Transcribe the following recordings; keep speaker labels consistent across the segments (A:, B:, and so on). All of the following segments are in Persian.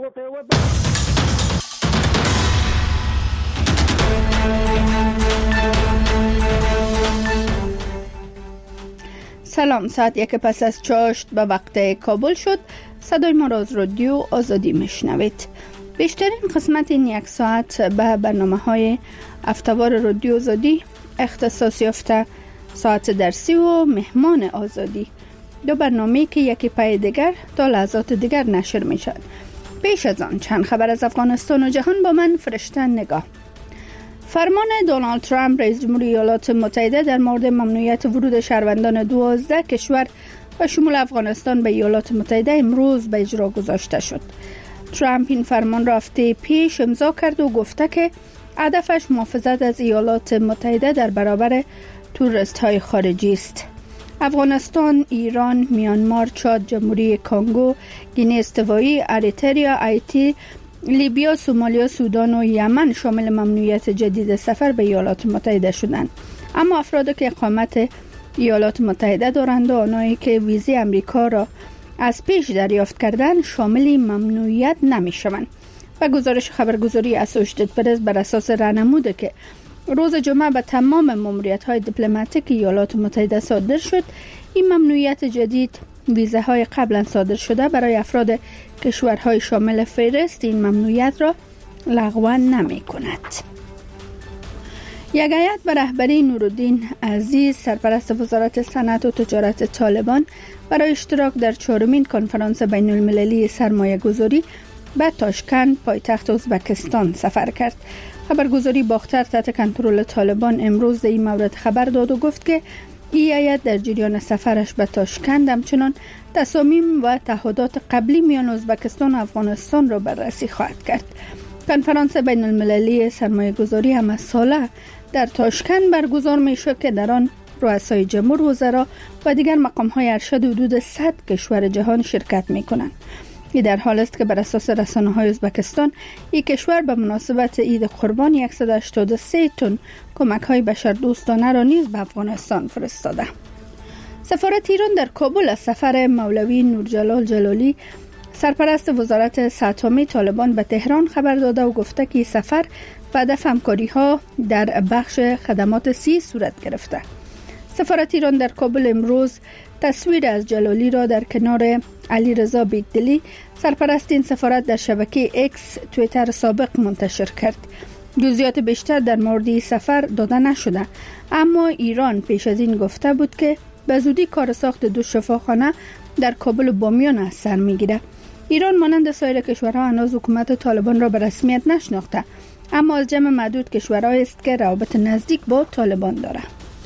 A: سلام، ساعت 1 پس از چاشت به وقت کابل شد. صدای ما را از رادیو آزادی میشنوید. بیشترین قسمت این یک ساعت به برنامه‌های هفته‌وار رادیو آزادی اختصاص یافته. ساعت درسی و مهمان آزادی، دو برنامه‌ای که یکی پای دیگر تا لحظات دیگر نشر میشد. پیش از آن چند خبر از افغانستان و جهان با من فرشته نگاه. فرمان دونالد ترامپ رئیس جمهور ایالات متحده در مورد ممنوعیت ورود شهروندان 12 کشور و شمول افغانستان به ایالات متحده امروز به اجرا گذاشته شد. ترامپ این فرمان را هفته پیش امضا کرد و گفته که هدفش محافظت از ایالات متحده در برابر توریست های خارجی است. افغانستان، ایران، میانمار، چاد، جمهوری کنگو، گینه استوایی، اریتریا، هایتی، لیبیا، سومالیا، سودان و یمن شامل ممنوعیت جدید سفر به ایالات متحده شدند. اما افرادی که اقامت ایالات متحده دارند و آنهایی که ویزای امریکا را از پیش دریافت کردند شامل ممنوعیت نمی شوند. و گزارش خبرگزاری اسوشیتد پرس بر اساس راهنمودی که روز جمعه به تمام ماموریت‌های دیپلماتیک ایالات متحده صادر شد، این ممنوعیت جدید ویزاهای قبلا صادر شده برای افراد کشورهای شامل فهرست این ممنوعیت را لغو نمی کند. یک هیئت به رهبری نورالدین عزیز سرپرست وزارت صنعت و تجارت طالبان برای اشتراک در 4مین کنفرانس بین المللی سرمایه گذاری به تاشکند پایتخت ازبکستان سفر کرد. خبرگزاری باختر تحت کنترل طالبان امروز در این مورد خبر داد و گفت که این هیئت در جریان سفرش به تاشکند همچنان تصامیم و تعهدات قبلی میان ازبکستان و افغانستان را بررسی خواهد کرد. کنفرانس بین المللی سرمایه گذاری همه ساله در تاشکند برگزار می شد که در آن رؤسای جمهور، وزرا و دیگر مقام‌های ارشد حدود 100 کشور جهان شرکت می کنند. این در حال است که بر اساس رسانه‌های ازبکستان این کشور به مناسبت عید قربان 183 تن کمک‌های بشردوستانه را نیز به افغانستان فرستاده. سفارت ایران در کابل از سفر مولوی نورجلال جلالی سرپرست وزارت ستمی طالبان به تهران خبر داده و گفته که این سفر به هدف همکاری‌ها در بخش خدمات صورت گرفته. سفارت ایران در کابل امروز تصویر از جلالی را در کنار علیرضا بیگدلی سرپرست این سفارت در شبکه ایکس توییتر سابق منتشر کرد. جزئیات بیشتر در مورد این سفر داده نشده، اما ایران پیش از این گفته بود که به زودی کار ساخت 2 شفاخانه در کابل و بامیان از سر میگیره. ایران مانند سایر کشورها هنوز حکومت طالبان را به رسمیت نشناخته، اما از جمع معدود کشورهایی است که روابط نزدیک با طالبان داره.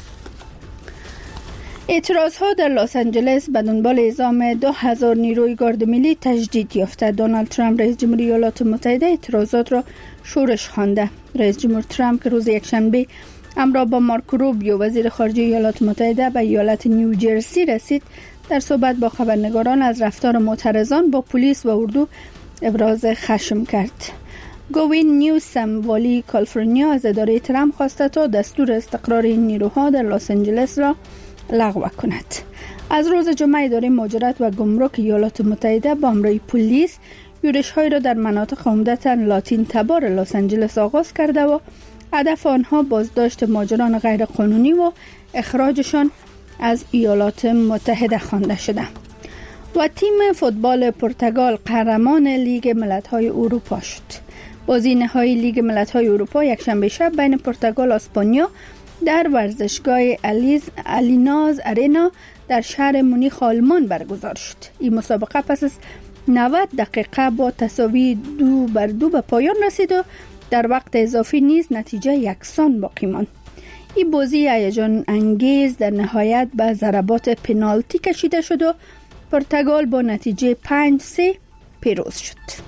A: اعتراضها در لس آنجلس به دنبال اعزام 2000 نیروی گارد ملی تجدید یافته. دونالد ترامپ رئیس جمهور ایالات متحده اعتراضات را شورش خوانده. رئیس جمهور ترامپ که روز یکشنبه همراه با مارکو روبیو وزیر خارجه ایالات متحده به ایالت نیوجرسی رسید، در صحبت با خبرنگاران از رفتار معترضان با پلیس و اردو ابراز خشم کرد. گوین نیوسم والی کالیفرنیا از اداره ترامپ خواسته تا دستور استقرار این نیروها در لس آنجلس را لغو کند. از روز جمعه اداره مهاجرت و گمرک ایالات متحده با همراه پلیس یورش‌هایی را در مناطق عمدتاً لاتین تبار لس آنجلس آغاز کرده و هدف آنها بازداشت مهاجران غیر قانونی و اخراجشان از ایالات متحده خوانده شده. و تیم فوتبال پرتغال قهرمان لیگ ملت‌های اروپا شد. بازی نهایی لیگ ملت‌های اروپا یکشنبه شب بین پرتغال و اسپانیا در ورزشگاه الیناز آرینا در شهر مونیخ آلمان برگزار شد. این مسابقه پس از 90 دقیقه با تساوی 2-2 به پایان رسید و در وقت اضافی نیز نتیجه یکسان باقی ماند. این بازی هیجان انگیز در نهایت به ضربات پنالتی کشیده شد و پرتغال با نتیجه 5-3 پیروز شد.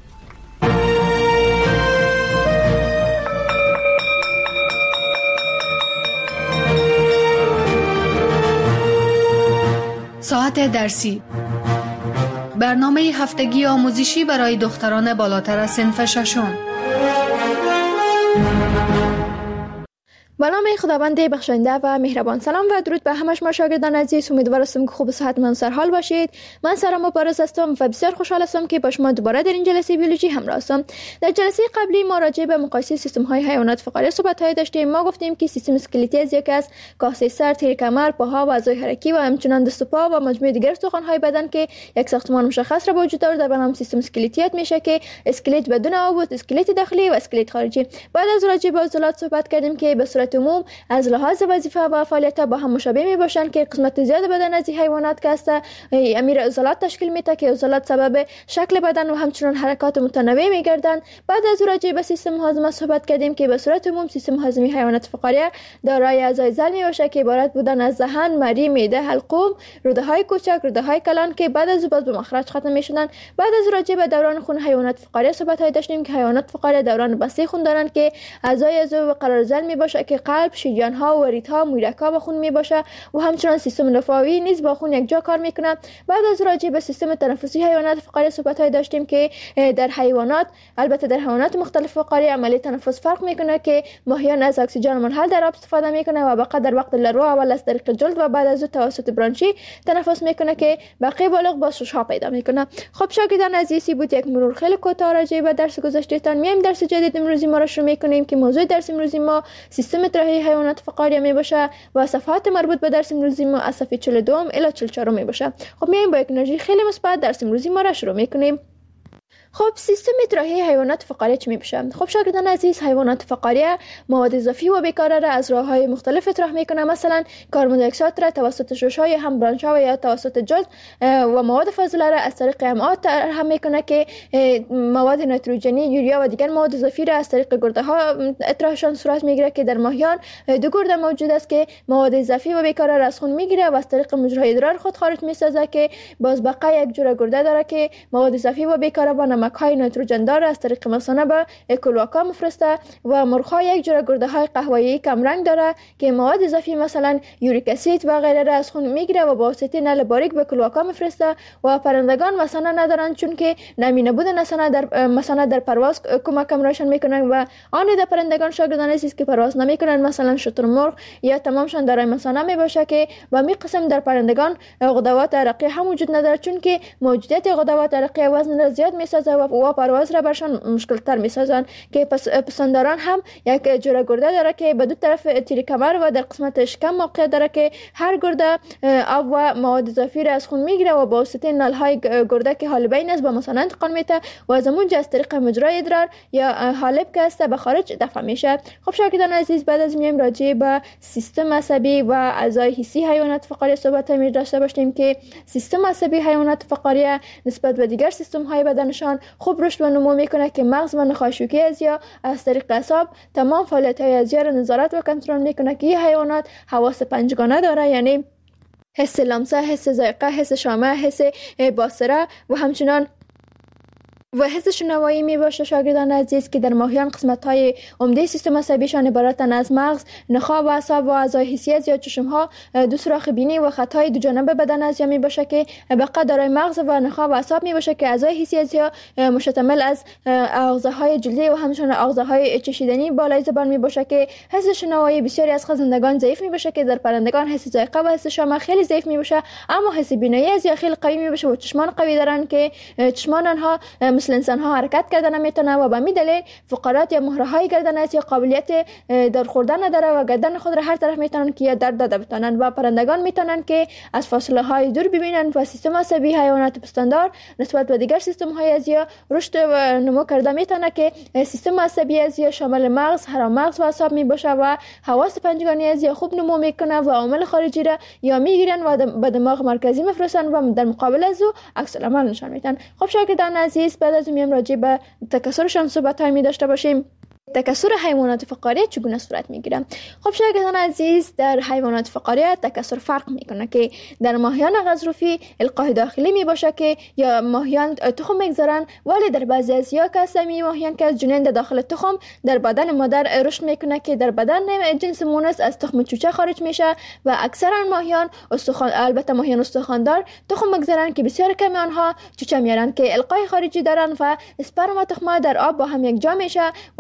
B: ساعت درسی، برنامه هفتگی آموزشی برای دختران بالاتر از صنف ششم.
C: به نام خداوند بخشنده و مهربان. سلام و درود به همه شما شاگردان عزیز. امیدوار هستم که خوب و صحتمند سر حال باشید. من سارا مبارز هستم و بسیار خوشحال هستم که با شما دوباره در این جلسه بیولوژی همراه هستم. در جلسه قبلی ما راجع به مقایسه سیستم های حیوانات فقاریه صحبت داشتیم. ما گفتیم که سیستم اسکلتی از یک از کاسه سر، تیر کمر، پاها و اعضای حرکی و همچنین دست و پا و مجموعه دیگر استخوان های بدن که یک ساختمان مشخص را به وجود آورده به نام سیستم اسکلتیت میشه که اسکلت بدون عضو، اسکلت داخلی و اسکلت خارجی. بعد از راجع به عضلات صحبت کردیم که به صورت عموم از لحاظ وظیفه و فعالیت با هم مشابه می باشند که قسمت زیاد بدن از حیوانات که است امیر عضلات تشکیل میده که عضلات سبب شکل بدن و همچنین حرکات متنوع میگردند. بعد از راجع به سیستم هاضمه صحبت کردیم که به صورت عموم سیستم هاضمه حیوانات فقاریه دارای اعضای ضلع می باشه که عبارت بودن از دهان، مری، معده، حلقوم، روده های کوچک، روده های کلان که بعد از باز به مخرج ختم میشدن. بعد از راجع به دوران خون حیوانات فقاریه صحبت داشتیم که حیوانات فقاریه دوران بسته خون دارند که اعضای عضو قرار ضلع می باشه که قلب، شریان ها و ریتها، مویرک‌ها با خون می باشه و همچنین سیستم لفاوی نیز با خون یک جا کار میکنه. بعد از راجع به سیستم تنفسی حیوانات فقاریه صحبت داشتیم که در حیوانات، البته در حیوانات مختلف فقاریه عملیه تنفس فرق میکنه که ماهیان از اکسیژن منحل در آب استفاده میکنه و بقیه در وقت لرو اول از طریق جلد و بعد از توسط برانشی تنفس میکنه که بقیه بالغ با شش‌ها پیدا میکنه. خب شاگردان عزیزی بود یک مرور خیلی کوتاه راجع به درس گذشتهتان. میایم درس جدید امروزی ما را شروع میکنیم که موضوع درس امروزی ما سیستم طرحی حیوانات فقاریه می باشه و صفحات مربوط به درس امروزی ما از صفحه 42 الی 44 می باشه. خب میایم با یک انرژی خیلی مثبت درس امروزی ما را شروع میکنیم. خب سیستم طرحی حیوانات فقاریه چی میشه؟ خب شاگردان عزیز، حیوانات فقاریه مواد اضافی و بیکاره را از راه‌های مختلف اطراح میکنه. مثلا کربن دی اکساید را توسط شش‌های هم برانش‌ها یا توسط جلد و مواد فاضله را از طریق امعاء طرح میکنه که مواد نیتروژنی، یوریا و دیگر مواد اضافی را از طریق گرده ها اطراحشان صورت میگیره که در ماهیان دو گرده موجود است که مواد اضافی و بیکاره را از خون میگیره و از طریق مجرای ادرار خود خارج میسازه که باز بقیه یک جوره گرده داره که مواد اضافی و بیکاره و نمک‌های نیتروژن دار از طریق مثانه به کلواکا میفرسته و مرغ‌ها یک جوره گرده‌های قهوه‌ای کم رنگ داره که مواد اضافی مثلا یوریک اسید و غیره را از خون میگیره و با واسطه نل باریک به کلواکا میفرسته. و پرندگان مثانه ندارن چون که نمی نبودن مثانه در پرواز کمک امرایشان میکنن و آن در پرندگان شاگردان عزیز که پرواز نمیکنن مثلا شترمرغ یا تمامشان دارای مثانه میباشه که و می قسم در پرندگان غدوات عرقی هم وجود نداره چون که موجودیت غدوات عرقی وزن را زیاد میسازه و پرواز را برشان مشکل تر میسازن که پستانداران هم یک جوره گرده داره که به دو طرف تیر کمر و در قسمت شکم موقع داره که هر گرده آب و مواد اضافی را از خون میگیره و با واسطه نلهای گرده که حالب بین است به مثانه انتقال میده و از اونجا از طریق مجرای ادرار یا حالب که است به خارج دفع میشه. خب شاگردان عزیز، بعد از میایم راجع به سیستم عصبی و اعضای حسی حیوانات فقاریه صحبت می داشته باشیم که سیستم عصبی حیوانات فقاریه نسبت به دیگر سیستم های بدنشان خوب رشد و نمو میکنه که مغز و نخاع ازیا از طریق اعصاب تمام فعالیت های ازیا را نظارت و کنترل میکنه که این حیوانات حواس پنجگانه داره، یعنی حس لمسه، حس ذائقه، حس شامه، حس باصره و همچنان و حس شنوایی می باشه. شاگردان عزیز که در ماهیان قسمت های عمده سیستم عصبیشان عبارتند از مغز، نخاع و اعصاب و اعضای حسی یا چشم ها، دو سوراخ بینی و خطای دو جانبه بدن ازیا می باشه که بقیه دارای مغز و نخاع و اعصاب می باشه که اعضای حسی ازیا مشتمل از آغوزه های جلدی و همچنین آغوزه های چشیدنی بالای زبان می باشه که حس شنوایی بسیاری از خزندگان ضعیف می باشه که در پرندگان حس ذائقه و حس شامه خیلی ضعیف می باشه، اما حس بینایی ازیا خیلی قوی می باشه و چشمان قوی دارن که چشمان آنها مثل انسان ها حرکت کردن نمیتونه و به می دلیل فقرات یا مهره های گردن است یا قابلیت در خوردن نداره و گردن خود را هر طرف میتونن که یا درد داده بتونن و پرندگان میتونن که از فاصله های دور ببینن و سیستم عصبی حیوانات پستاندار نسبت به دیگر سیستم های ازیا رشد و نمو کرده میتونه که سیستم عصبی ازیا شامل مغز، هرمغز و اعصاب می باشه و حواس پنجگانه ازیا خوب نمو میکنه و عوامل خارجی را یا میگیرن و به دماغ مرکزی میفرستن و در مقابل از او عکس العمل نشان میدن. خب شاگردان عزیز، بعد از میام راجع به تکثرشان صحبت های می داشته باشیم. تکثر حیوانات فقاریه چگونه صورت میگیره؟ خب شاگردان عزیز، در حیوانات فقاریه تکثر فرق میکنه که در ماهیان غضروفی القاح داخلی می باشه که یا ماهیان تخم میگذارن، ولی در بعضی از یا کسمی ماهیان که از جنین داخل تخم در بدن مادر رشد میکنه که در بدن جنس مونس از تخم چوچه خارج میشه و اکثرا ماهیان البته ماهیان استخواندار تخم میگذارن که بسیار کمی آنها چوچه میارن که القاح خارجی دارن و اسپرم و تخمه در آب با هم یک جا میشه و در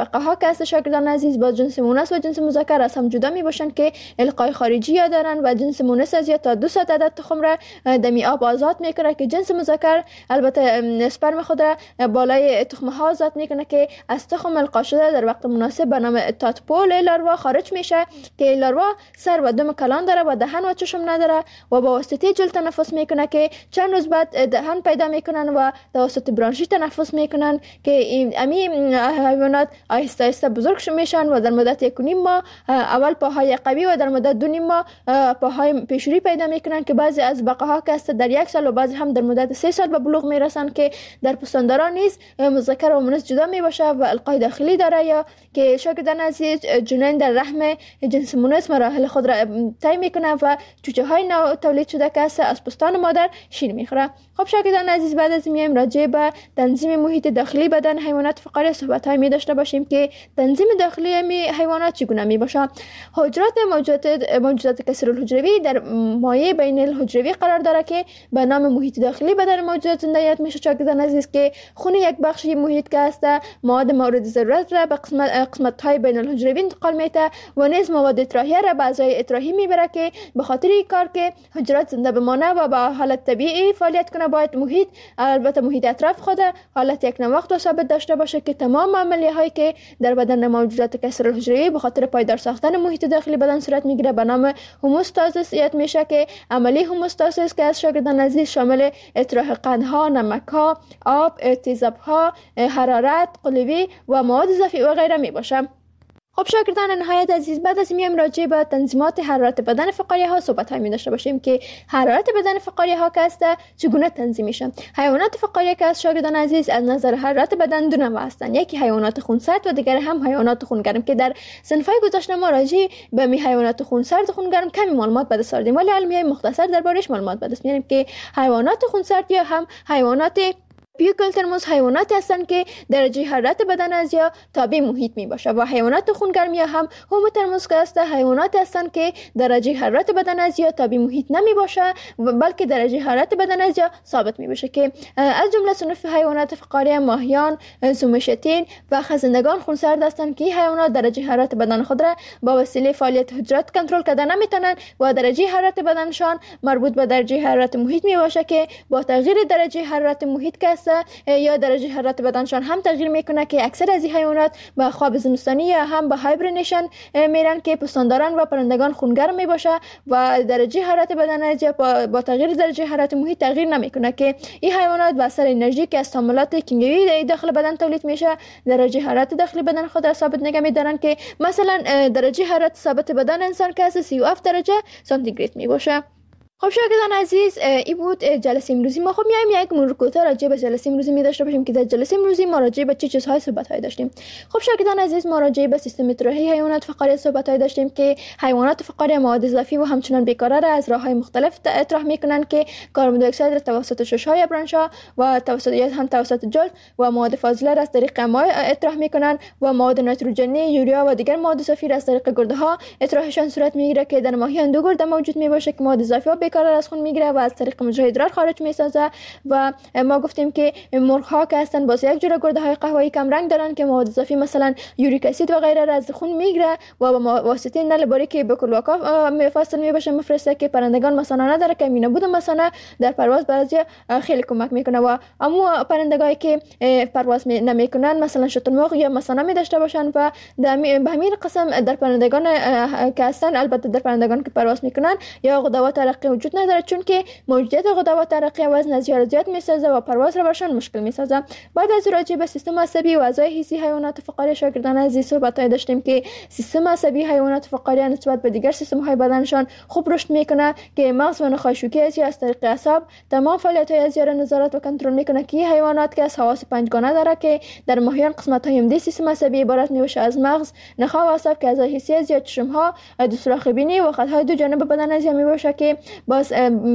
C: بقاها که است شاگردان عزیز با جنس مونس و جنس مذکر از هم جدا می باشند که القای خارجی یا دارن و جنس مونس از یا تا 200 عدد تخم را دمی آب آزاد میکنه که جنس مذکر البته اسپرم خود را بالای تخم ها آزاد میکنه که از تخم القا شده در وقت مناسب به نام تادپول لاروا خارج میشه که لاروا سر و دم کلان داره و دهن و چشم نداره و با واسطه جلد تنفس میکنه که چند روز بعد دهن پیدا میکنن و توسط برانشی تنفس میکنن که امی حیوانات آهسته آهسته بزرگ میشن و در مدت 1.5 ماه اول پاهای قوی و در مدت 2.5 ماه پاهای پیشوری پیدا میکنن که بعضی از بقاها که است در 1 سال و بعضی هم در مدت 3 سال به بلوغ میرسن که در پستانداران نیز مذکر و مونس جدا میباشه و القای داخلی داره یا که شاگردان عزیز جنین در رحم جنس مونس مراحل خود را طی میکنه و چوچه های نو تولید شده که است از پستان مادر شیر میخوره. خب شاگردان عزیز بعد از میایم راجع به تنظیم محیط داخلی بدن حیوانات فقاریه صحبت های می داشته باشیم که تنظیم داخلی می حیوانات چگونه می باشه. حجرات موجودات کثیرالحجروی در مایع بین الحجروی قرار داره که به نام محیط داخلی بدن موجودات زنده یاد میشه شاگردان عزیز که خون یک بخشی محیط که است مواد مورد ضرورت را به قسمت های بین الحجروی انتقال میده و نیز مواد اطراحیه را به اعضای اطراحی میبره که به خاطر این کار که حجرات زنده بمانه و به حالت طبیعی فعالیت کنه باید محیط البته محیط اطراف خود حالت یک نواخت و ثابت داشته باشه که تمام عملیه هایی که در بدن موجودات کثیرالحجروی به خاطر پایدار ساختن محیط داخلی بدن صورت میگیره به نام هوموستازیس یاد میشه که عملی هوموستازیس که از شاگردان عزیز شامل اطراح قندها، نمکها، آب، تیزابها، حرارت، قلوی و مواد اضافی و غیره می باشه. خب شاگردان نهایت عزیز بعد از میایم راجع به تنظیمات حرارت بدن فقاریه ها صحبت های می داشته باشیم که حرارت بدن فقاریه ها که است چگونه تنظیم میشه. حیوانات فقاریه که از شاگردان عزیز از نظر حرارت بدن دو نوع هستند، یکی حیوانات خونسرد و دیگر هم حیوانات خونگرم که در صنفای گذشته ما راجع به حیوانات خونسرد و خونگرم کمی معلومات به دست آوردیم ولی الان مختصر دربارش معلومات به دست میاریم که حیوانات خونسرد یا هم حیوانات بیوکلترموس حیواناتی هستند که درجه حرارت بدن از یا تابع محیط می باشه و حیوانات خونگرم یا هم هوموترموس که است حیواناتی هستند که درجه حرارت بدن از یا تابع محیط نمی باشه بلکه درجه حرارت بدن از یا ثابت می باشه که از جمله صنف حیوانات فقاریه ماهیان، زومشتین و خزندگان خونسرد هستند که حیوانات درجه حرارت بدن خود را با وسیله فعالیت حجرات کنترل کردن نمیتونن و درجه حرارت بدنشان مربوط به درجه حرارت محیط می باشه که با تغییر درجه حرارت محیط که است یا درجه حرارت بدنشان هم تغییر میکنه که اکثر از این حیوانات به خواب زمستانی یا هم به هایبرنیشن میرن که پستانداران و پرندگان خونگرم میباشه و درجه حرارت بدن از با تغییر درجه حرارت محیط تغییر نمیکنه که این حیوانات به اثر انرژی که از تعاملات کیمیایی داخل بدن تولید میشه درجه حرارت داخلی بدن خود را ثابت نگه میدارن که مثلا درجه حرارت ثابت بدن انسان که از 37 درجه سانتیگراد میباشه. خب شاگردان عزیز این بود جلسه امروزی ما. خب میایم یک مرور کوتاه راجع به جلسه امروزی می داشته باشیم که در جلسه امروزی ما راجع به چه چیزهای صحبت‌های داشتیم. خب شاگردان عزیز ما راجع به سیستم اطراحی حیوانات فقاریه صحبت‌های داشتیم که حیوانات فقاریه مواد اضافی و همچنین بیکاره را از راه‌های مختلف اطراح می‌کنند که کربن دی اکساید را توسط شش‌های برانش‌ها و توسط جلد و مواد فاضله را از طریق امعاء اطراح می‌کنند و مواد نیتروژنی، یوریا و دیگر مواد اضافی را از طریق گرده‌ها اطراحشان صورت می‌گیره که در ماهیان دو گرده موجود می‌باشه که مواد اضافی قرار از خون میگیره و از طریق مجرای ادرار خارج میسازه و ما گفتیم که مرغ ها که هستن باز یک جور گرده های قهوه‌ای کم رنگ دارن که مواد اضافی مثلا یوریک اسید و غیره را از خون میگیره و با واسطه نل باریکی به کلوکا فاصل میباشه مفرسته که پرندگان مثلا نداره که مینابود مثلا در پرواز بعضی خیلی کمک میکنه و اما پرندگانی که پرواز نمیکنن مثلا شترمرغ یا مثلا می داشته باشن و به همین قسم در پرندگان که هستن البته در پرندگان که پرواز میکنن یا غدوات عرقی وجود نداره چون که موجودیت غدوات عرقی وزن زیاد میسازه و پرواز را برشان مشکل میسازه. بعد از راجع به سیستم عصبی و اعضای حسی حیوانات فقاریه شاگردان عزیز صحبت داشتیم که سیستم عصبی حیوانات فقاریه نسبت به دیگر سیستم های بدنشان خوب رشد میکنه که مغز و نخاع شوکی از طریق اعصاب تمام فعالیت های اعضا را نظارت و کنترل میکنه که حیوانات که از حواس پنجگانه داره که در ماهیان قسمت های عمده سیستم عصبی عبارت میشه از مغز، نخاع و اعصاب که اعضای حسی از چشم ها، دو سوراخ بینی و خط های دو جانب بدن از میباشه که باز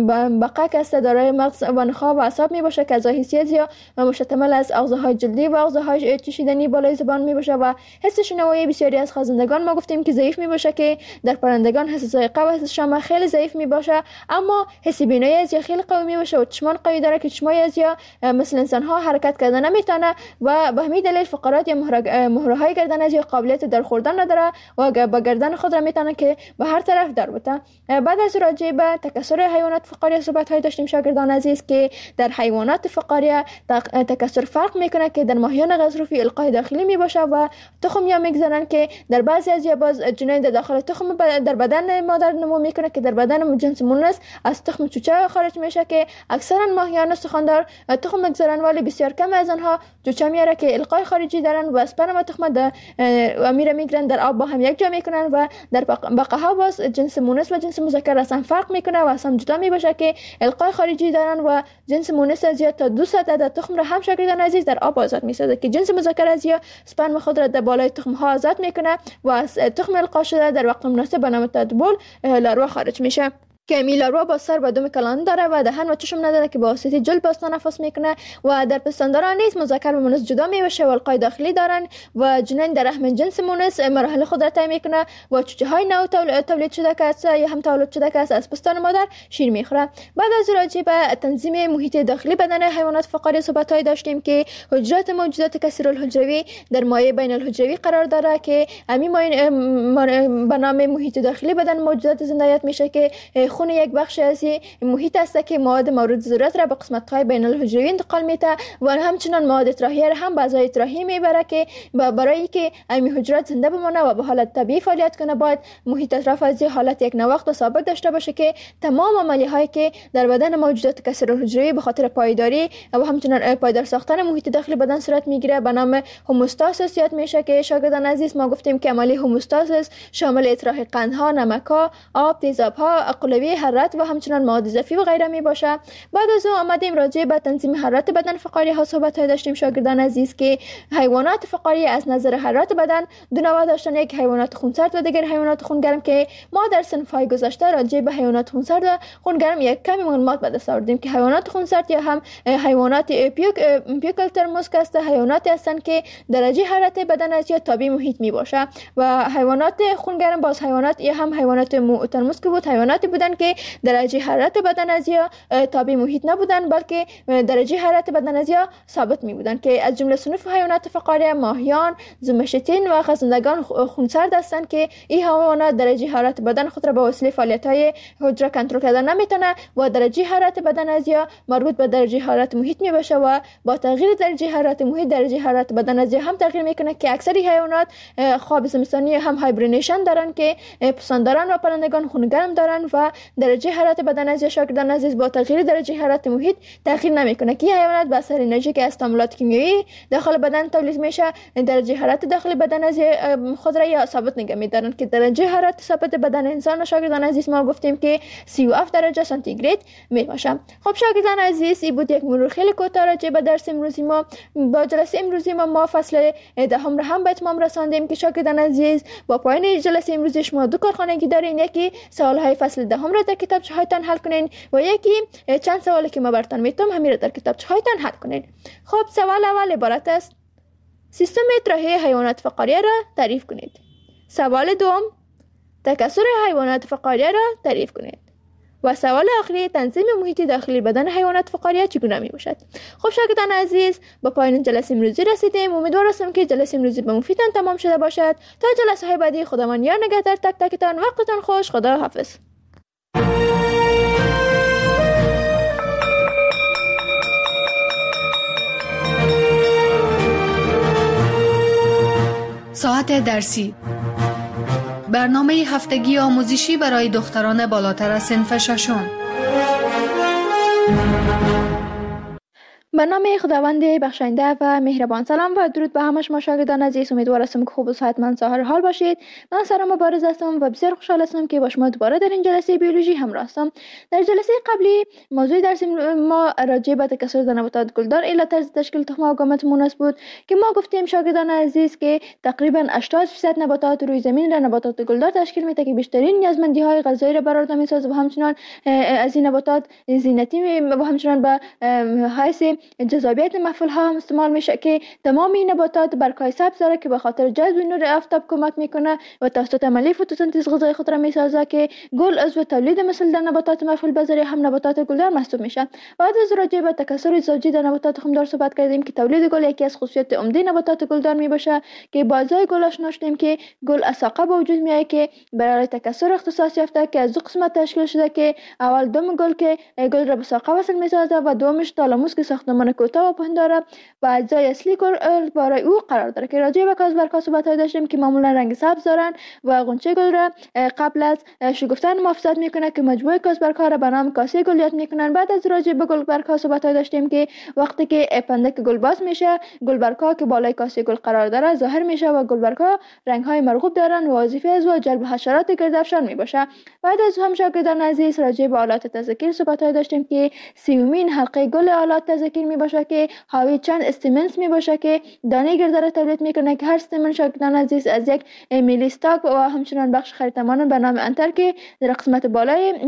C: بقک است دارای مغز و نخاع و اعصاب می باشه که اعضای حسی یا مشتمل از آغازهای جلدی و آغازهای چشیدنی بالای زبان می باشه و حس شنوایی بسیاری از خازندگان ما گفتیم که ضعیف می باشه که در پرندگان حس ذائقه و حس شم خیلی ضعیف می باشه، اما حس بینایی از خیلی قوی می باشه و چشمان قوی داره که چشمای از مثل انسان ها حرکت کردن نمیتونه و به همین دلیل فقرات یا مهره های گردن از قابلیت در خوردن نداره و با گردن خود را میتونه که به هر طرف در بته. بعد از راجع به تکثر حیوانات فقاریه صحبت های داشتیم شاگردان عزیز که در حیوانات فقاریه تکثر فرق میکنه که در ماهیان غضروفی القای داخلی می باشه و تخم یا میگذارن که در بعضی از باز جنین در داخل تخم در بدن مادر نمو میکنه که در بدن جنس مونس از تخم چوچه خارج میشه که اکثرا ماهیان سخندار تخم میگذارن، ولی بسیار کم از آنها چوچه میاره که القای خارجی دارن و اسپرم تخم و میره میگیرن در آب با هم یک جا میکنن و در بقه ها باز جنس مونس و جنس مذکر اصلا فرق میکنه و اصلا جدا میباشه که القای خارجی دارن و جنس مونس از تا 200 عدد تخم را هم شاگردان عزیز در آب آزاد میسازه که جنس مذکر از اسپرم خود را در بالای تخم ها آزاد میکنه و از تخم القا شده در وقت مناسب به نام تدبول لاروا خارج میشه که میلاروا با سر و دم کلان داره و دهن و چشم نداره که با واسطه جلد باز تنفس میکنه و در پستانداران نیز مذکر و مونس جدا میشه و القای داخلی دارن و جنین در رحم جنس مونس مراحل خود را طی میکنه و چوچه های نو تولید شده که است یا هم تولید شده که است از پستان مادر شیر میخوره. بعد از راجع به تنظیم محیط داخلی بدن حیوانات فقاریه صحبت های داشتیم که حجرات موجودات کثیرالحجروی در مایع بین الحجروی قرار داره که همین مایع به نام محیط داخلی بدن موجودات زنده میشه که خون یک بخش از محیط است که مواد مورد ضرورت را به قسمت‌های بین الحجروی انتقال میده و همچنان مواد اطراحیه را هم به اعضای اطراحی میبره که برای که این حجرات زنده بمانه و به حالت طبیعی فعالیت کنه باید محیط اطراف از حالت یک نواخت و ثابت داشته باشه که تمام عملیهایی که در بدن موجودات کثیرالحجروی به خاطر پایداری و همچنان پایدار ساختن محیط داخلی بدن صورت میگیره به نام هوموستاسیس یاد میشه که شاگردان عزیز ما گفتیم که عملی هوموستاسیس شامل اطراح قندها، نمک‌ها، آب، تیزاب‌ها، قلوی حرارت و همچنان مواد اضافی و غیره می باشه. بعد از اون آمدیم راجع به تنظیم حرارت بدن فقاریه ها صحبت های داشتیم شاگردان عزیز که حیوانات فقاریه از نظر حرارت بدن دو نوع داشتن، یک حیوانات خونسرد و دیگر حیوانات خونگرم که ما در صنف های گذشته راجع به حیوانات خونسرد و خونگرم یک کمی معلومات به دست آوردیم که حیوانات خونسرد یا هم حیوانات پیوکل ترموس است، حیواناتی هستند که درجه حرارت بدن از یا تابع محیط می باشه و حیوانات خونگرم باز حیوانات یا هم حیوانات ترموس که بود حیواناتی بودن که درجه حرارت بدن از یا تابع محیط نبودن بلکه درجه حرارت بدن از یا ثابت می بودن که از جمله صنف حیوانات فقاریه ماهیان، زمشتین و خزندگان خونسرد هستند که این حیوانات درجه حرارت بدن خود را به وسیله فعالیت‌های حجره کنترل کردن نمیتونه و درجه حرارت بدن از یا مربوط به درجه حرارت محیط می باشه و با تغییر درجه حرارت محیط درجه حرارت بدن از یا هم تغییر میکنه که اکثر حیوانات خواب زمستانی هم هایبرنیشن دارن که پستانداران و پرندگان خونگرم دارن و درجه حرارت بدن از شاگردان عزیز با تغییر درجه حرارت محیط تغییر نمیکنه که حیوانات به اثر انرژی که از تعاملات کیمیایی داخل بدن تولید میشه درجه حرارت داخل بدن از خود را یا ثابت نگه میدارن که درجه حرارت ثابت بدن انسان و شاگردان عزیز ما گفتیم که 37 درجه سانتیگراد میباشه. خب شاگردان عزیز این بود یک مرور خیلی کوتاه راجع به درس امروزی ما. با جلسه امروزی ما فصل دهم را هم به اتمام رساندیم که شاگردان عزیز با پایان جلسه امروزی شما دو کارخانگی دارین، یکی سوال های فصل دهم را در کتابچه هایتان حل کنین و یکی چند سوالی که ما براتون میتونم همین را در کتابچه هایتان حل کنین. خب سوال اول عبارت است: سیستم اطراحی حیوانات فقاریه را تعریف کنید. سوال دوم: تکثر حیوانات فقاریه را تعریف کنید. و سوال آخری: تنظیم محیط داخلی بدن حیوانات فقاریه چگونه می باشد؟ خب شاگردان عزیز با پایان جلسه امروزی رسیدیم. امیدوار هستم که جلسه امروزی به مفیدتان تمام شده باشد. تا جلسه های بعدی خداوند یار نگهدار تک تکتان. وقتتان خوش. خدا حافظ.
B: ساعت درسی، برنامه هفتگی آموزشی برای دختران بالاتر از صنف ششم.
C: به نام خداوند بخشنده و مهربان. سلام و درود به همه شما شاگردان عزیز. امیدوار هستم که خوب و صحتمند سحر حال باشید. من سارا مبارز هستم و بسیار خوشحال هستم که با شما دوباره در این جلسه بیولوژی همراه هستم. در جلسه قبلی موضوع درس ما راجع به تکثر در نباتات گلدار الی طرز تشکیل تخم و گامت مونس بود که ما گفتیم شاگردان عزیز که تقریبا 80% نباتات روی زمین را نباتات گلدار تشکیل میده که بیشترین نیازمندی های غذایی را برآورده میسازه و همچنین از این نباتات زینتی و همچنین به حیث جذابیت محفل ها هم استعمال میشه که تمام این نباتات برگ‌های سبز داره که به خاطر جذب نور آفتاب کمک میکنه و توسط عملیه فتوسنتز غذای خود را میسازه که گل عضو تولید مثل در نباتات محفل بذری هم نباتات گلدار محسوب میشه. بعد از راجع به تکثر زوجی در نباتات تخمدار صحبت کردیم که تولید گل یکی از خصوصیات عمده نباتات گلدار میباشه که بازای گل آشنا شدیم که گل از ساقه به وجود میاد که برای تکثر اختصاص یافته که از دو قسمت تشکیل شده که اول دم گل که گل را به ساقه وصل میسازه و دومش تالاموس که ساختمان کوتاه و پهن داره و اجزای اصلی گل برای او قرار داره که راجع به کاسبرک‌ها صحبت داشتیم که معمولا رنگ سبز دارن و غنچه گل را قبل از شکفتن محافظت میکنه که مجموعه کاسبرک‌ها را به نام کاسه گل یاد میکنن. بعد از راجع به گلبرگ‌ها صحبت داشتیم که وقتی که پندک گل باز میشه گلبرگ‌ها که بالای کاسه گل قرار داره ظاهر میشه و گلبرگ‌ها رنگ‌های مرغوب دارن و وظیفه از و جلب حشرات گردافشان میباشه. بعد از هم شاگردان عزیز راجع به آلات تذکیر صحبت داشتیم که سیومین حلقه گل آلات تذکیر میباشه که حاوی چند استمنس میباشه که دانه گرده را تولید میکنه که هر استمن شاگردان عزیز از یک میلی استاک و همچنان بخش خریطمان به نام انتر که در قسمت بالای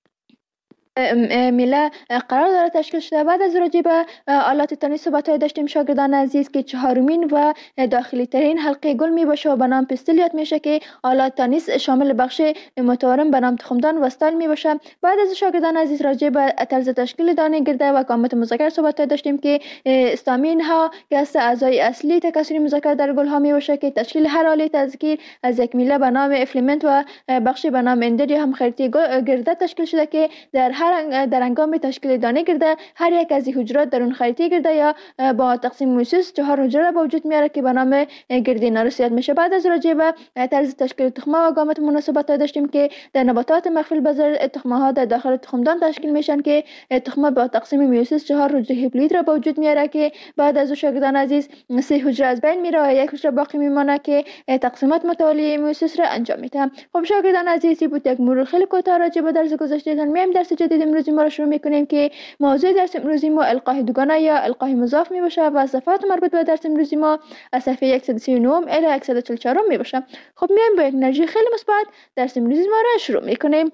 C: میله قرار داره تشکیل شده. بعد از راجع به آلات تنیس صحبت داشتیم شاگردان عزیز که چهارمین و داخلی ترین حلقه گل می باشه و به نام پستل یاد میشه که آلات تنیس شامل بخش متورم به نام تخمدان و استال می باشه. بعد از شاگردان عزیز راجع به طرز تشکیل دانه گرده و گامت مذکر صحبت داشتیم که استامین ها که از اعضای اصلی تکثری مذکر در گل ها می باشه که تشکیل هر آله تذکیر از یک میله به نام افلیمنت و بخش به نام اندر یا هم خریطی گرده تشکیل شده که در هنگام تشکیل دانه گرده هر یک از این حجرات در اون خریطه گرده یا با تقسیم میوسیس 4 حجره به وجود میاره که به نام گردی نارس یاد میشه. بعد از راجع به طرز تشکیل تخمه و گامت مناسبت داشتیم که در نباتات مخفی بذر تخمه ها در داخل تخمدان تشکیل میشن که تخمه با تقسیم میوسیس 4 حجره هیپلوید را به وجود میاره که بعد از شاگردان عزیز 3 حجره از بین میره و یک حجره باقی میمونه که تقسیمات متوالی میوسیس را انجام میده. خب شاگردان عزیز بود یک مرور خیلی کوتاه راجع به درس گذشته میایم درس جدید امروزی ما را شروع میکنیم که موضوع درس امروزی ما القاء دوگانه یا القاء مضاف می باشه و صفحات مربوط به درس امروزی ما از صفحه 139 الی 144 می باشه. خب میایم با یک انرژی خیلی مثبت درس امروزی ما را شروع میکنیم.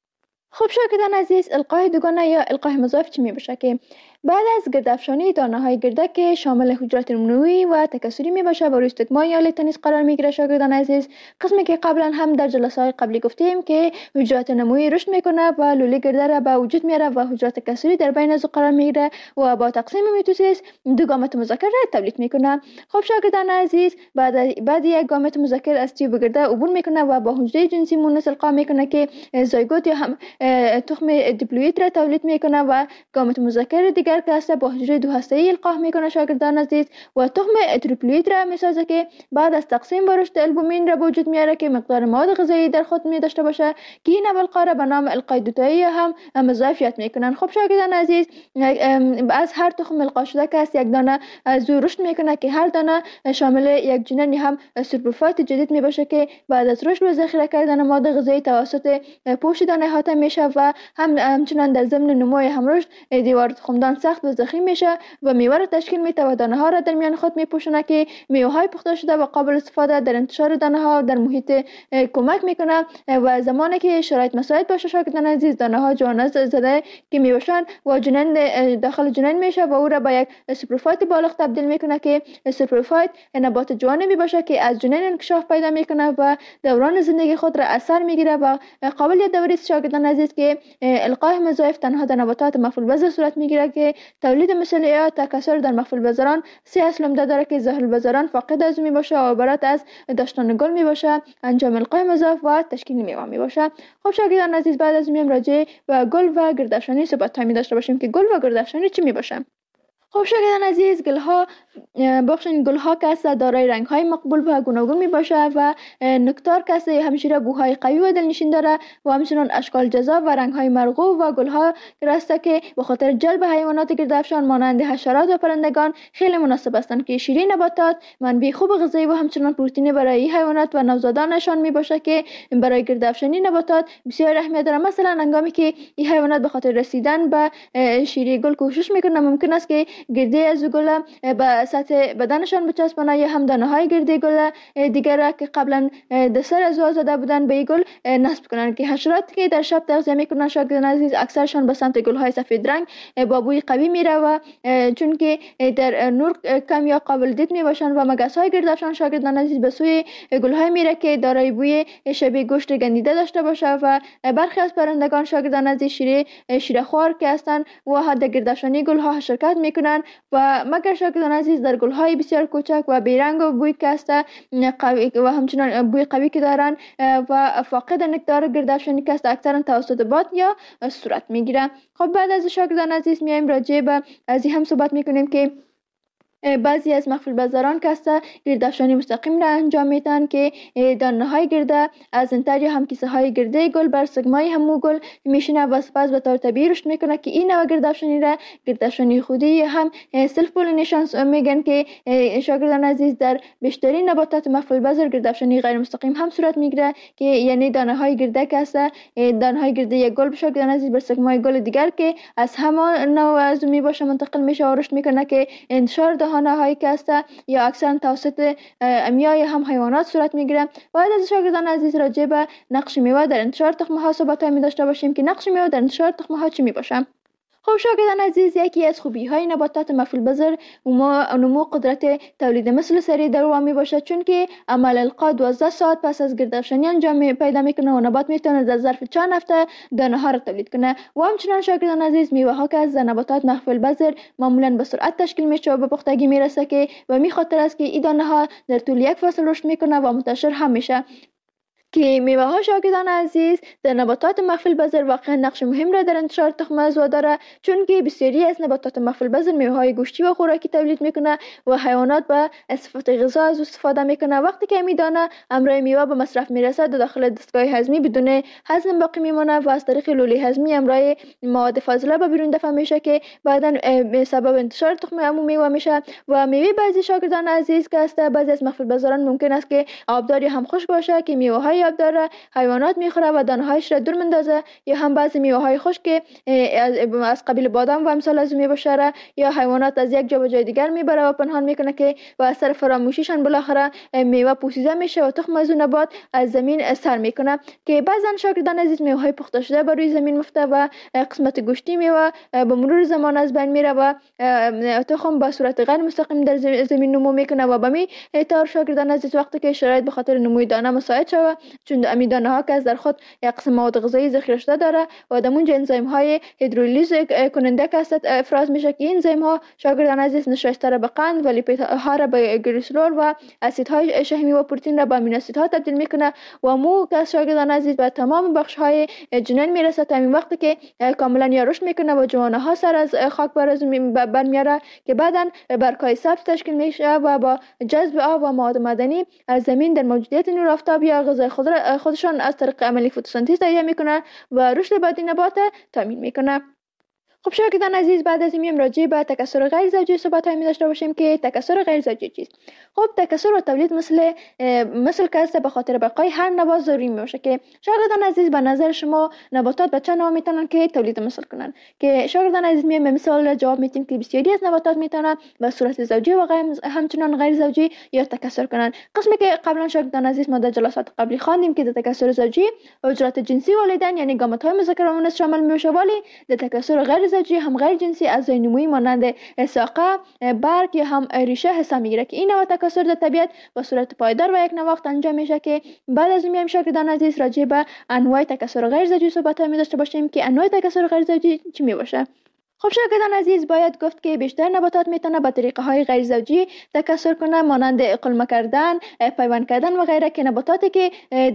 C: خب شاگردان عزیز القاء دوگانه یا القاء مضاف چی می باشه که بعد از گردافشانی دانه های گرده که شامل حجرات نمویی و تکثری می باشه و روی استکمای آله تنیس قرار می گیره شاگردان عزیز قسمی که قبلا هم در جلسه های قبلی گفتیم که حجرات نمویی رشد میکنه و لوله گرده را به وجود میاره و حجرات تکثری در بین از قرار میگیره و با تقسیم میتوسیس دو گامت مذکر را تولید میکنه. خب شاگردان عزیز بعد یک گامت مذکر از تیوب گرده عبور میکنه و با حجره جنسی مونس القا میکنه که زایگوت یا هم تخم دیپلوید را تولید میکنه و گامت مذکر دیگر که هسته با حجره دو هسته‌ای القاح میکنه شاگردان عزیز و تخم تریپلوید را میسازه که بعد از تقسیم با رشد البومین را به وجود میاره که مقدار مواد غذایی در خود می داشته باشه که این القاح را به نام القاء دوتایی هم مضاف یاد میکنن. خب شاگردان عزیز از هر تخم القاح شده که است یک دانه از رشد میکنه که هر دانه شامل یک جنین هم سوپروفایت جدید می باشه که بعد از رشد و ذخیره کردن مواد غذایی توسط پوست دانه احاطه میشه و همچنان در ضمن نمو هم رشد دیوار تخمدان سخت و ضخیم میشه و میوه را تشکیل میده و دانه ها را در میان خود میپوشونه که میوه های پخته شده و قابل استفاده در انتشار دانه ها در محیط کمک میکنه و زمانی که شرایط مساعد باشه شاگردان عزیز دانه ها جوانه زده که میباشن و جنین داخل جنین میشه و او را به یک سوپروفایت بالغ تبدیل میکنه که سوپروفایت نبات جوانه میباشه که از جنین انکشاف پیدا میکنه و دوران زندگی خود را اثر میگیره و قابلیت دوری شاگردان عزیز که القاح مضاف تنها در نباتات مفعول بذر صورت میگیره که تولید مثل یا تکثر در مفعول بذران 3 اصل عمده داره که ظاهر البذران فاقد از می باشه و عبارت از داشتن گل می باشه، انجام القاح مضاف و تشکیل میوه می باشه. خب شاگردان عزیز بعد از میم راجع به گل و گردافشانی صحبت می داشته باشیم که گل و گردافشانی چی می باشه. خب شاگردان عزیز، گلها که دارای رنگ‌های مقبول و گوناگون میباشه و نکتار که همچنین بوهای قوی و دلنشین داره و همچنین اشکال جذاب و رنگ‌های مرغوب و گلها راسته که به خاطر جلب حیوانات گردافشان مانند حشرات و پرندگان خیلی مناسب هستند که شیرین نباتات منبع خوب غذایی و همچنین پروتئین برای حیوانات و نوزادانشان میباشه که برای گردافشانی نباتات بسیار اهمیت داره. مثلا هنگامی که این حیوانات به خاطر رسیدن به شیره گل کوشش میکنه، ممکن است که گرده از گل به سطح بدنشان بچسبانه یا هم دانه های گرده گل دیگر که قبلا در سر از زده بودن به گل نصب کنند که حشراتی که در شب تغذیه میکنن شاگردان عزیز اکثرشان به سمت گل های سفید رنگ با بوی قوی میره و چون که در نور کم یا قابل دید میباشند و مگس های گردافشان شاگردان عزیز به سوی گل های میره که دارای بوی شبیه گوشت گندیده داشته باشه و برخی از پرندگان شاگردان عزیز شیره خوار که هستند و حد گردافشانی گل ها شرکت میکنن و مگر شاگردان عزیز در گل های بسیار کوچک و بیرنگ و بوی که است قوی و همچنین بوی قوی که دارن و فاقد نکتار گردافشانی که است اکثرا توسط باد یا صورت میگیره. خب بعد از شاگردان عزیز میایم راجع به از این هم صحبت میکنیم که بعضی از مخفی بازاران که گردافشانی مستقیم را انجام میدن که دانه های گرده از انتر یا هم کیسه های گرده گل بر سگمای همو گل میشینه و سپس به طور طبیعی رشد میکنه که این نوع گردافشانی را گردافشانی خودی هم سلف پولینیشن میگن که شاگردان عزیز در بیشترین نباتات مخفی بازار گردافشانی غیر مستقیم هم صورت میگیره که یعنی دانه های گرده که دانه های گرده یک گل شاگردان عزیز بر سگمای گل دیگر که از همان نوع از میباشه منتقل میشه و رشد میکنه که انتشار دهانه هایی که است یا اکثرا توسط امیای هم حیوانات صورت میگیره. باید از شاگردان عزیز راجع به نقش میوه در انتشار تخمه ها صحبت می داشته باشیم که نقش میوه در انتشار تخمه ها چی می باشه. خب شاگردان عزیز، یکی از خوبی های نباتات مفعول بذر نمو قدرت تولید مثل سری در او می باشد، چون که عمل القا 12 ساعت پس از گردافشانی انجام پیدا میکنه و نبات میتونه در ظرف چند هفته دانه ها را تولید کنه. و همچنین شاگردان عزیز، میوه ها که از نباتات مفعول بذر معمولا به سرعت تشکیل میشه و به پختگی میرسه که و می خاطر است که این دانه ها در طول یک فصل رشد میکنه و منتشر هم میشه که میوه ها شاگردان عزیز در نباتات مخفی بذر واقعا نقش مهم را در انتشار تخم از داره، چون که بسیاری از نباتات مخفی بذر میوه های گوشتی و خوراکی تولید میکنه و حیوانات به صفت غذا از استفاده میکنه. وقتی که میدانه امرای میوه به مصرف میرسه در داخل دستگاه هضمی بدون هضم باقی میمونه و از طریق لوله هضمی امرای مواد فاضله به بیرون دفع میشه که بعدا به سبب انتشار تخم عمومی میوه میشه. و میوه بعضی شاگردان عزیز که است بعضی از مخفی بذران ممکن است که آبدار هم خشک باشه که میوه های آب داره حیوانات میخوره و دانه‌هایش را دور میندازه، یا هم بعضی میوه های خشک که از قبیل بادام و امثال از میباشه یا حیوانات از یک جا به جای دیگر میبره و پنهان میکنه که با اثر فراموشیشان بالاخره میوه پوسیده میشه و تخم از نبات از زمین سر میکنه که بعضن شاگردان عزیز میوه های پخته شده بر روی زمین مفته و قسمت گوشتی میوه به مرور زمان از بین میره و تخم به صورت غیر مستقیم در زمین نمو میکنه و به می طور شاگردان عزیز وقتی که شرایط به خاطر نموی دانه مساعد شوه، چون امیدانه ها که از در خود یک قسم مواد غذایی ذخیره شده داره و در اونجا انزیم های هیدرولیز کننده که است افراز میشه که این انزیم ها شاگردان عزیز نشایسته را به قند و لیپید ها را به گلیسرول و اسیدهای شحمی و پروتئین را به امینو اسیدها تبدیل میکنه و مو که شاگردان عزیز به تمام بخش های جنین میرسه تا این وقتی که کاملا یا رشد میکنه و جوانه ها سر از خاک برمیاره که بعدا برگ‌های سبز تشکیل میشه و با جذب آب و مواد معدنی از زمین در موجودیت نور آفتاب یا غذای خودشان از طریق عملی فتوسنتز تهیه میکنه و رشد بعدی نبات تامین میکنه. خب شاگردان عزیز، بعد از این راجع به تکثر غیر زوجی صحبت می داشته باشیم که تکثر غیر زوجی چیست. خب تکثر و تولید مثل که به خاطر بقای هر نبات ضروری میشه که شاگردان عزیز به نظر شما نباتات به چه نوع میتونن که تولید مثل کنن که شاگردان عزیز به مثال جواب میتین که بسیاری از نباتات میتونن به صورت زوجی و همچنان غیر زوجی یا تکثر کنن. قسمی که قبلا شاگردان عزیز ما در جلسات قبلی خواندیم که در تکثر زوجی اجرات جنسی والدین یعنی گامت‌های مذکر و مؤنث شامل میشه، ولی در تکثر غیر زوجی هم غیر جنسی از نموی مانند ساقه، برگ یا هم ریشه حساب میگیره که این نوع تکثر در طبیعت به صورت پایدار و یک وقت انجام میشه که بعد از میایم شاگردان عزیز راجع به انواع تکثر غیر زوجی صحبت می داشته باشیم که انواع تکثر غیر زوجی چی می باشه. خب شاگردان عزیز، باید گفت که بیشتر نباتات میتونه با طریقه های غیر زوجی تکثر کنه، مانند قلمه کردن، پیوند کردن و غیره، که نباتاتی که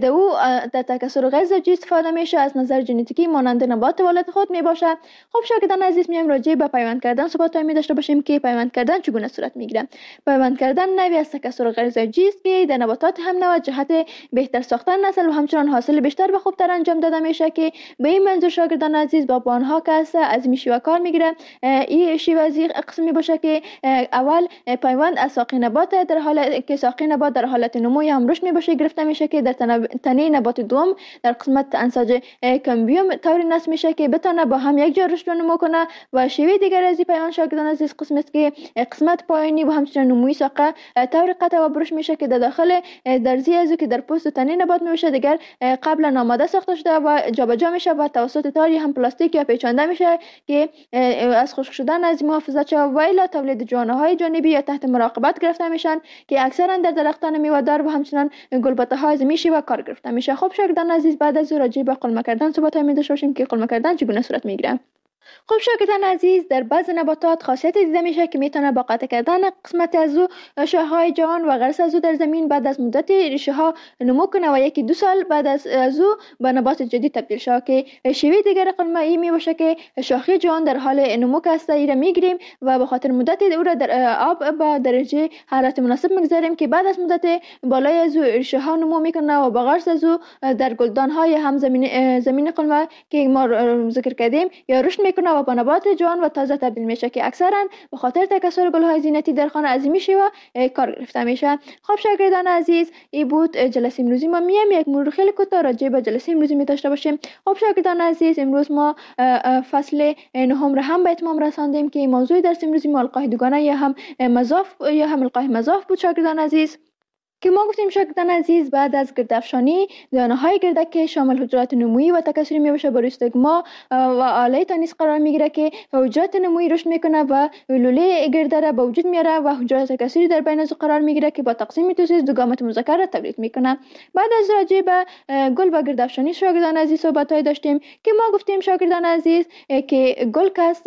C: در تکثر غیر زوجی استفاده میشه از نظر ژنتیکی مانند نبات والد خود میباشه. خب شاگردان عزیز، میایم راجع به پیوند کردن صحبت می داشته باشیم که پیوند کردن چگونه صورت میگیره. پیوند کردن نوعی از تکثر غیر زوجی است که در نباتات هم نوع جهت بهتر ساختن نسل و همچنان حاصل بیشتر و خوبتر انجام داده میشه، که به این منظور شاگردان عزیز با آنها که از این شیوه کار میگیره. این شیوه از قسمی باشه که اول پیوند از ساقی نبات در حالت که ساقی نبات در حالت نمو هم رشد میباشه گرفته میشه، که در تنه نبات دوم در قسمت انساج کمبیوم طوری نصب میشه که بتونه با هم یک جا رشد و نمو کنه. و شیوه دیگر از پیوند شاگردان عزیز قسم است که قسمت پایینی و همچنین نموی ساقه طوری قطع و برش میشه که در داخل درزی از که در پوست تنه نبات میشه دیگر قبلا آماده ساخته شده و جابجا میشه و توسط تاری هم پلاستیک یا پیچانده میشه که از خشک شدن از محافظت شود و الی تولید جوانه‌های جانبی یا تحت مراقبت گرفته میشن که اکثرا در درختان میوه‌دار و همچنین گلبته‌های زمینی و کار گرفته میشه. خب شاگردان عزیز، بعد از راجع به قلمه کردن صحبت می داشته باشیم که قلمه کردن چگونه صورت میگیره. خب شاگردان عزیز، در بعض نباتات خاصیت دیده میشه که میتونه با قطع کردن قسمت از شاخه‌های جوان و غرس از در زمین بعد از مدت ریشه ها نمو کنه و 1-2 سال بعد از به نبات جدید تبدیل شه. که شیوه دیگر قلمه ای می باشه که شاخه جوان در حال نمو است را میگیریم و به خاطر مدت او را در آب با درجه حرارت مناسب میگذاریم که بعد از مدت بالای از ریشه ها نمو میکنه و با غرس از در گلدان های هم زمین قلمه که ما ذکر کردیم یا رشد میکنه و با نبات جوان و تازه تبدیل میشه، که اکثرا به خاطر تکثر گل‌های زینتی در خانه عظیمی شوه کار گرفته میشه. خب شاگردان عزیز، این بود جلسه امروزی ما. میام یک مرور خیلی کوتاه راجع به جلسه امروزی می داشته باشیم. خب شاگردان عزیز، امروز ما فصل 9 را هم به اتمام رساندیم که موضوع درس امروزی ما القاح دوگانه یا هم مضاف یا هم القاح مضاف بود شاگردان عزیز، که ما گفتیم شاگردان عزیز بعد از گردافشانی دانه‌های گردک که شامل حجرات نمویی و تکثری میشه بر استگما و آله تانیس قرار میگیره که حجرات نمویی رشد میکنه و لوله گرده را به وجود میاره و حجرات تکثری در بین از قرار میگیره که با تقسیم توسیس دو گامت مذکر را تولید میکنه. بعد از راجع به گل و گردافشانی شاگردان عزیز صحبت‌های داشتیم که ما گفتیم شاگردان عزیز که گل کاست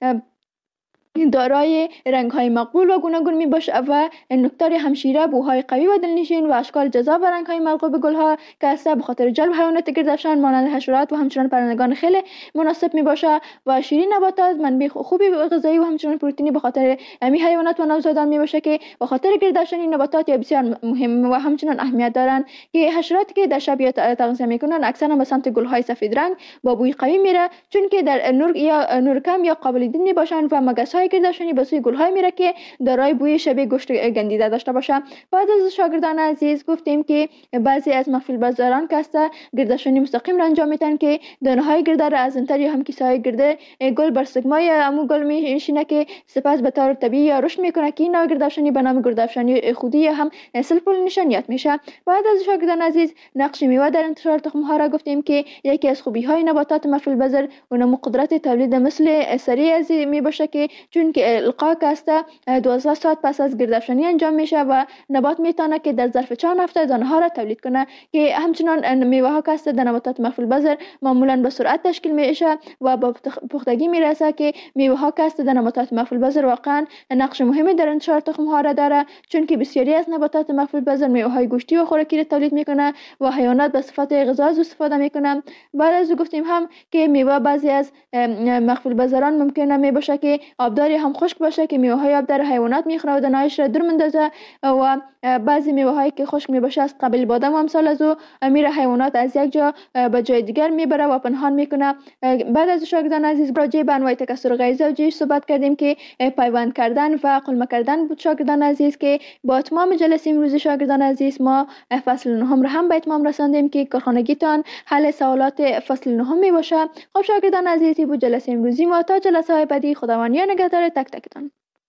C: دارای رنگ‌های مقبول و گوناگون میباشه و نکتار همشیره، بوهای قوی و دلنشین و اشکال جذاب و رنگ‌های مرغوب گل‌ها که است به خاطر جلب حیوانات گردافشان مانند حشرات و همچنین پرندگان خیلی مناسب میباشه و شیرین نباتات منبع خوبی غذایی و همچنین پروتئینی به خاطر امی حیوانات و نوزادان میباشه که به خاطر گردافشانی نباتات بسیار مهم و همچنین اهمیت دارن، که حشراتی که در شب تغذیه میکنن اکثرا به سمت گل‌های سفید رنگ با بوی قوی میره، چون که در نور کم یا قابل دید میباشن و مگس‌های گردافشانی به سوی گل‌های میره که دارای بوی شبیه گوشت گندیده داشته باشه. بعد از شاگردان عزیز گفتیم که بعضی از مخفی بازاران که است گردافشانی مستقیم را انجام میدن که دانه‌های گرده را از انتر یا هم کیسه‌های گرده گل بر سگمای عمو گل میشینه که سپس به طور طبیعی رشد میکنه که این نوع گردافشانی به نام گردافشانی خودی هم سلف پولینیشن یاد میشه. بعد از شاگردان عزیز نقش میوه در انتشار تخم‌ها را گفتیم که یکی از خوبی‌های نباتات مخفی بازار اونم قدرت تولید مثل سریع از میباشه که چون که القاء کاسته 12 ساعت پس از گردافشانی انجام میشه و نبات میتونه که در ظرف چند هفته دانه ها را تولید کنه، که همچنان میوه ها کاسته در نباتات مخفی بازار معمولا به سرعت تشکیل میشه و با پختگی میرسه، که میوه ها کاسته در نباتات مخفی بازار واقعا نقش مهمی در انتشار تخم ها را داره، چون که بسیاری از نباتات مخفی بازار میوه های گوشتی و خوراکی را تولید میکنه و حیوانات به صفت غذا استفاده میکنن. بعد از گفتیم هم که میوه بعضی از مخفی بازاران ممکنه میباشه که آبداری هم خشک باشه که میوه های آبدار حیوانات میخوره و دانه‌اش را دور میندازه، و بعضی میوه هایی که خشک میباشه از قبیل بادام و امثال از او میره حیوانات از یک جا به جای دیگر میبره و پنهان میکنه. بعد از شاگردان عزیز راجع به انواع تکثر غیر زوجی صحبت کردیم که پیوند کردن و قلمه کردن بود شاگردان عزیز، که با تمام جلسه امروز شاگردان عزیز ما فصل 9 را هم به اتمام رساندیم که کارخانگیتان حل سوالات فصل 9 می باشه. خب شاگردان عزیز، بود جلسه امروزی ما. تا جلسه های بعدی خداوند نگهدار تک تکتان.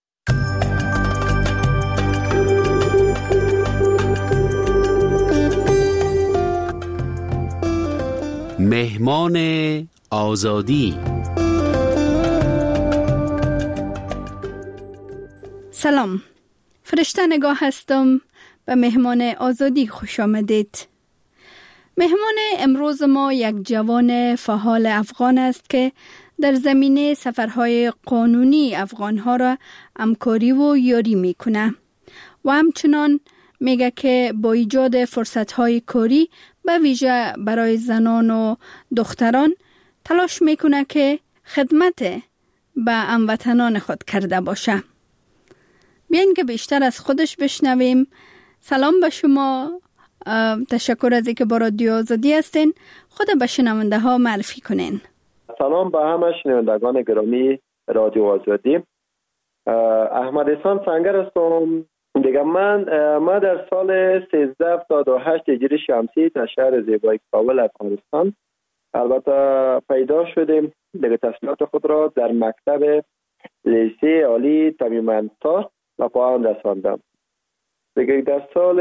D: مهمان آزادی.
A: سلام، فرشته نگاه هستم. به مهمان آزادی خوش آمدید. مهمان امروز ما یک جوان فعال افغان است که در زمینه سفرهای قانونی افغانها را همکاری و یاری میکنه و همچنان میگه که با ایجاد فرصتهای کاری به ویژه برای زنان و دختران تلاش میکنه که خدمت به هموطنان خود کرده باشه. بیاین که بیشتر از خودش بشنویم. سلام به شما، تشکر از اینکه با رادیو آزادی هستین. خود به شنونده ها معرفی کنین.
E: سلام به همه شنوندگان گرامی رادیو آزادی. احمد احسان سنگر هستم. دیگه من در سال 1378 هجری شمسی در شهر زیبای کابل افغانستان البته پیدا شدیم. دیگه تحصیلات خود را در مکتب لیسه عالی تمیم‌انصار و پایان رساندم. دیگه در سال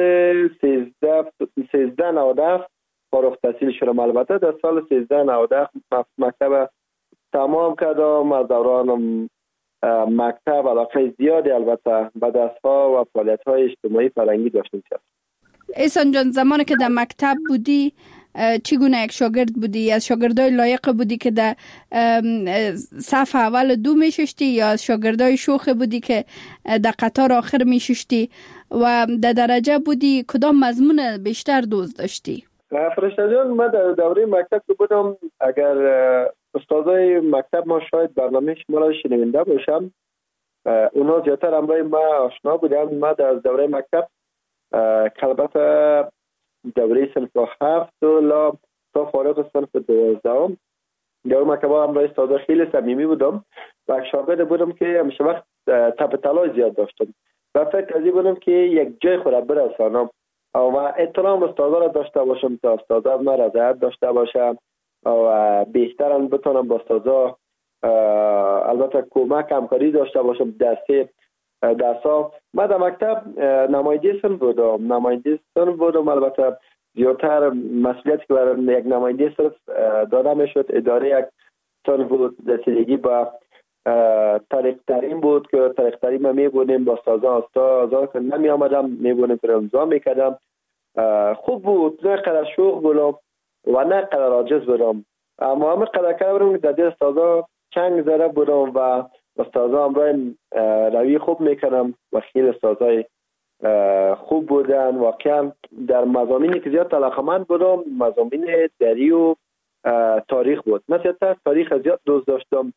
E: 1397 فارغ التحصیل شدم. البته در سال 1397 مکتب تمام کردم. از دوران مکتب علاقه زیادی البته به دست‌ها و فعالیت‌های اجتماعی فرهنگی داشتم.
A: احسان جان، زمانی که در مکتب بودی چگونه یک شاگرد بودی؟ از شاگردای لایق بودی که در صف اول دو میششتی یا از شاگردای شوخ بودی که در قطار آخر میششتی و در درجه بودی کدام مضمون بیشتر دوست داشتی؟
E: فرشته جان، من در دوره مکتب که بودم، اگر استادای مکتب ما شاید برنامه شما را شنونده باشم، اونا زیادتر همراه ما آشنا بودن. ما در دوره مکتب البته دوره صنف 7 تا فارغ صنف 12 دوره مکتب همراه استادا خیلی صمیمی بودم و شاگرد بودم که همیشه وقت تپ تلاش زیاد داشتم و فکر از این بودم که یک جای خود برسانم و احترام استادا را داشته باشم تا استادا ما رضایت داشته باشم و بهترن بتونم با استادا البته کمک همکاری داشته باشم. درسا من در مکتب نماینده صنف بودم. البته زیادتر مسئولیتی که برای یک نماینده صنف داده میشد اداره یک صنف بود. رسیدگی به طریق ترین بود که طریق ترین ما میبونیم با استادا که نمی آمدم میبونیم که امضا میکردم. خوب بود، نه قدر شوق بودم و نه قدر عاجز بودم، اما همه قدر کرده بودم که در دل استادا چنگ زده بودم و استادا همراه روی خوب میکنم و خیلی استادای خوب بودن. واقعا در مضامینی که زیاد علاقه‌مند بودم مضامین دری و تاریخ بود. من زیادتر تاریخ زیاد دوست داشتم.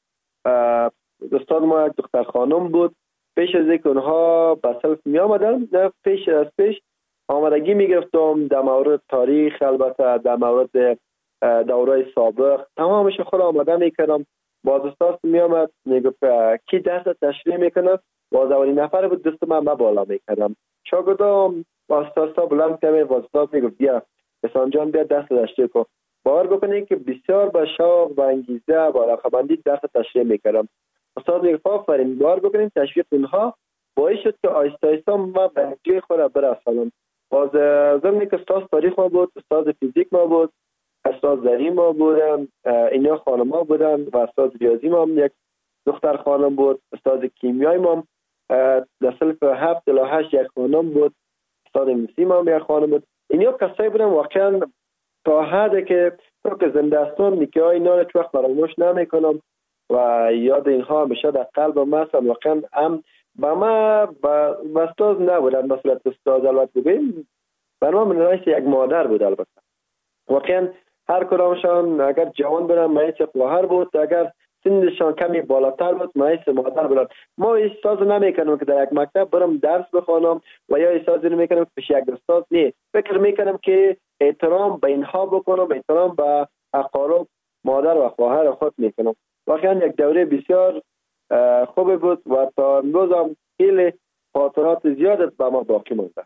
E: استاد ما یک دختر خانم بود. پیش از اینکه اونها به صنف می آمدن، پیش آمادگی می گرفتم در مورد تاریخ، البته در مورد دورای سابق تمامش خود آماده می کردم. باز استاد می آمد می گفت کی درس تشریح میکنه، باز اولین نفر بود دست من بالا می کردم. شاگردام با استاد بلند کردم، باز استاد می گفت بیا احسان جان بیا درس تشریح کن. باور بکنید که بسیار با شوق و انگیزه و علاقه‌مندی درس تشریح میکردم. استاد می گفت آفرین. باور بکنید تشویق اونها باعث شد که آهسته آهسته ما به جای خود برسانم. باز زمانی که استاد تاریخ ما بود، استاد فیزیک ما بود، استاد زری ما بودن، اینا خانم‌ها بودن و استاد ریاضی ما هم یک دختر خانم بود. استاد کیمیای ما در صنف 7 تا 8 یک خانم بود. استاد انگلیسی ما هم یک خانم بود. اینا کسایی بودن واقعا تا حدی که زندستان نیکه‌های اینا رو هیچ وقت فراموش نمی‌کنم و یاد اینها همیشه در قلب ما هست. واقعا هم با ما با استاد نبودن، مثلا استاد البته ببین برای من رئیس یک مادر بود. البته واقعا هر کدامشان اگر جوان بودن رئیس خواهر بود، اگر سنشان کمی بالاتر بود رئیس مادر بود. ما احساس نمی‌کنم که در یک مکتب برم درس بخوانم و یا احساس نمی‌کنم که پیش یک استاد نه، فکر می‌کنم که احترام به اینها بکنم، احترام به اقارب مادر و خواهر خود می‌کنم. واقعا یک دوره بسیار خوب بود و تا امروز هم خیلی خاطرات زیاد به ما باقی مونده.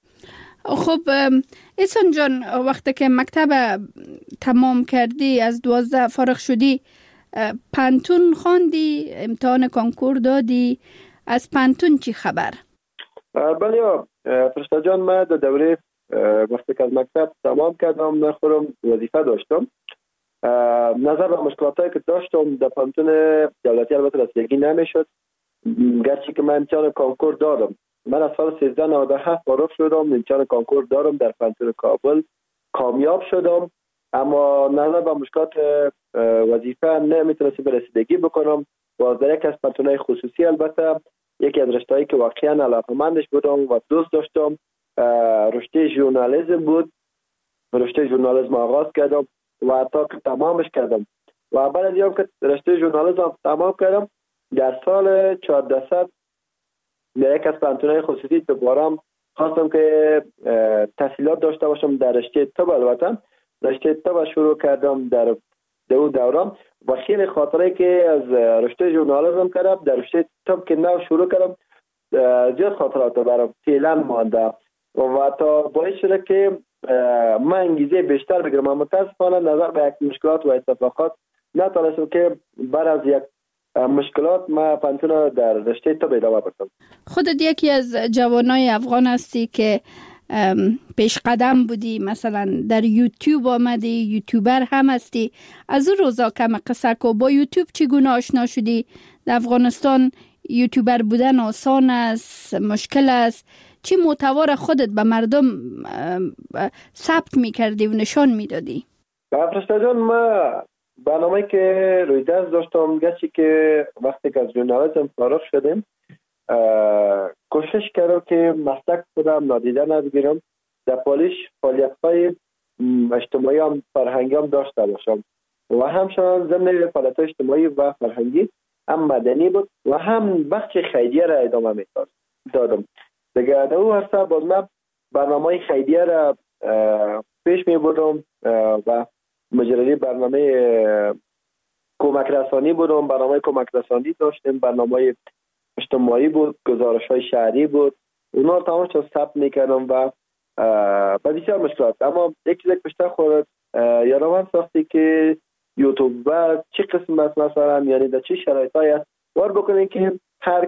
A: خب احسان جان، وقتی که مکتب تمام کردی، از 12 فارغ شدی، پانتون خواندی، امتحان کنکور دادی، از پانتون چی خبر؟
E: بله فرشته جان، من در دوره وقتی که از مکتب تمام کردم نخورم وظیفه داشتم. نظر به مشکلاتایی که داشتم در پانتون دولتی البته رسیدگی نمیشد، گرچه که من امتحان کنکور دادم. من از سال 1397 فارغ شدم، امتحان کنکور دارم در پانتون کابل، کامیاب شدم. اما نظر به مشکلات وظیفه نمیتونستی به رسیدگی بکنم. باز در یک از پنتونای خصوصی البته یکی از رشته‌هایی که واقعا علاقه‌مندش بودم و دوست داشتم رشته ژورنالیسم بود. رشته ژورنالیسم آغاز کردم و تا که تمامش کردم و بعد از اینکه رشته ژورنالیسم تمام کردم در سال 1400 در یک از پنتونای خصوصی دوباره خواستم که تحصیلات داشته باشم در رشته طب. البته رشته طب شروع کردم در اون دوران و خیلی خاطره که از رشته ژورنالیسم کردم در رشته طب که نو شروع کردم زیاد خاطرات برام فعلا مانده و تا باعث شده که من انگیزه بیشتر بگیرم. اما متاسفانه نظر به یک مشکلات و اتفاقات نتونستم که بعد از یک مشکلات ما پنتون در رشته طب ادامه بدم.
A: خودت یکی از جوانای افغان هستی که پیش قدم بودی، مثلا در یوتیوب آمدی، یوتیوبر هم هستی. از اون روزا کم قصه کو با یوتیوب چگونه آشنا شدی؟ در افغانستان یوتیوبر بودن آسان است، مشکل است؟ چی محتوا خودت به مردم ثبت میکردی و نشان میدادی؟
E: فرشته جان، ما برنامه‌ای که روی دست داشتم گرچه که وقتی که از ژورنالیسم فارغ شدیم کوشش کردم که مسلک خودم نادیده نگیرم، در پالیش فعالیت‌های اجتماعی هم فرهنگی هم داشته باشم و همچنان ضمن فعالیت‌های اجتماعی و فرهنگی هم مدنی بود و هم بخش خیریه را ادامه دادم. دیگه در اون عرصه باز من برنامه خیریه را پیش می بردم و مجری برنامه کمک رسانی بودم. برنامه کمک رسانی داشتیم، برنامه اجتماعی بود، گزارش‌های شهری بود. اونا تمامش ثبت می‌کردم و با بسیار مشکلات. اما یک چیز بیشتر خورد یادم ساختی که یوتیوب چه قسم است، مثلا یعنی در چه شرایطی است وار بکنین که هر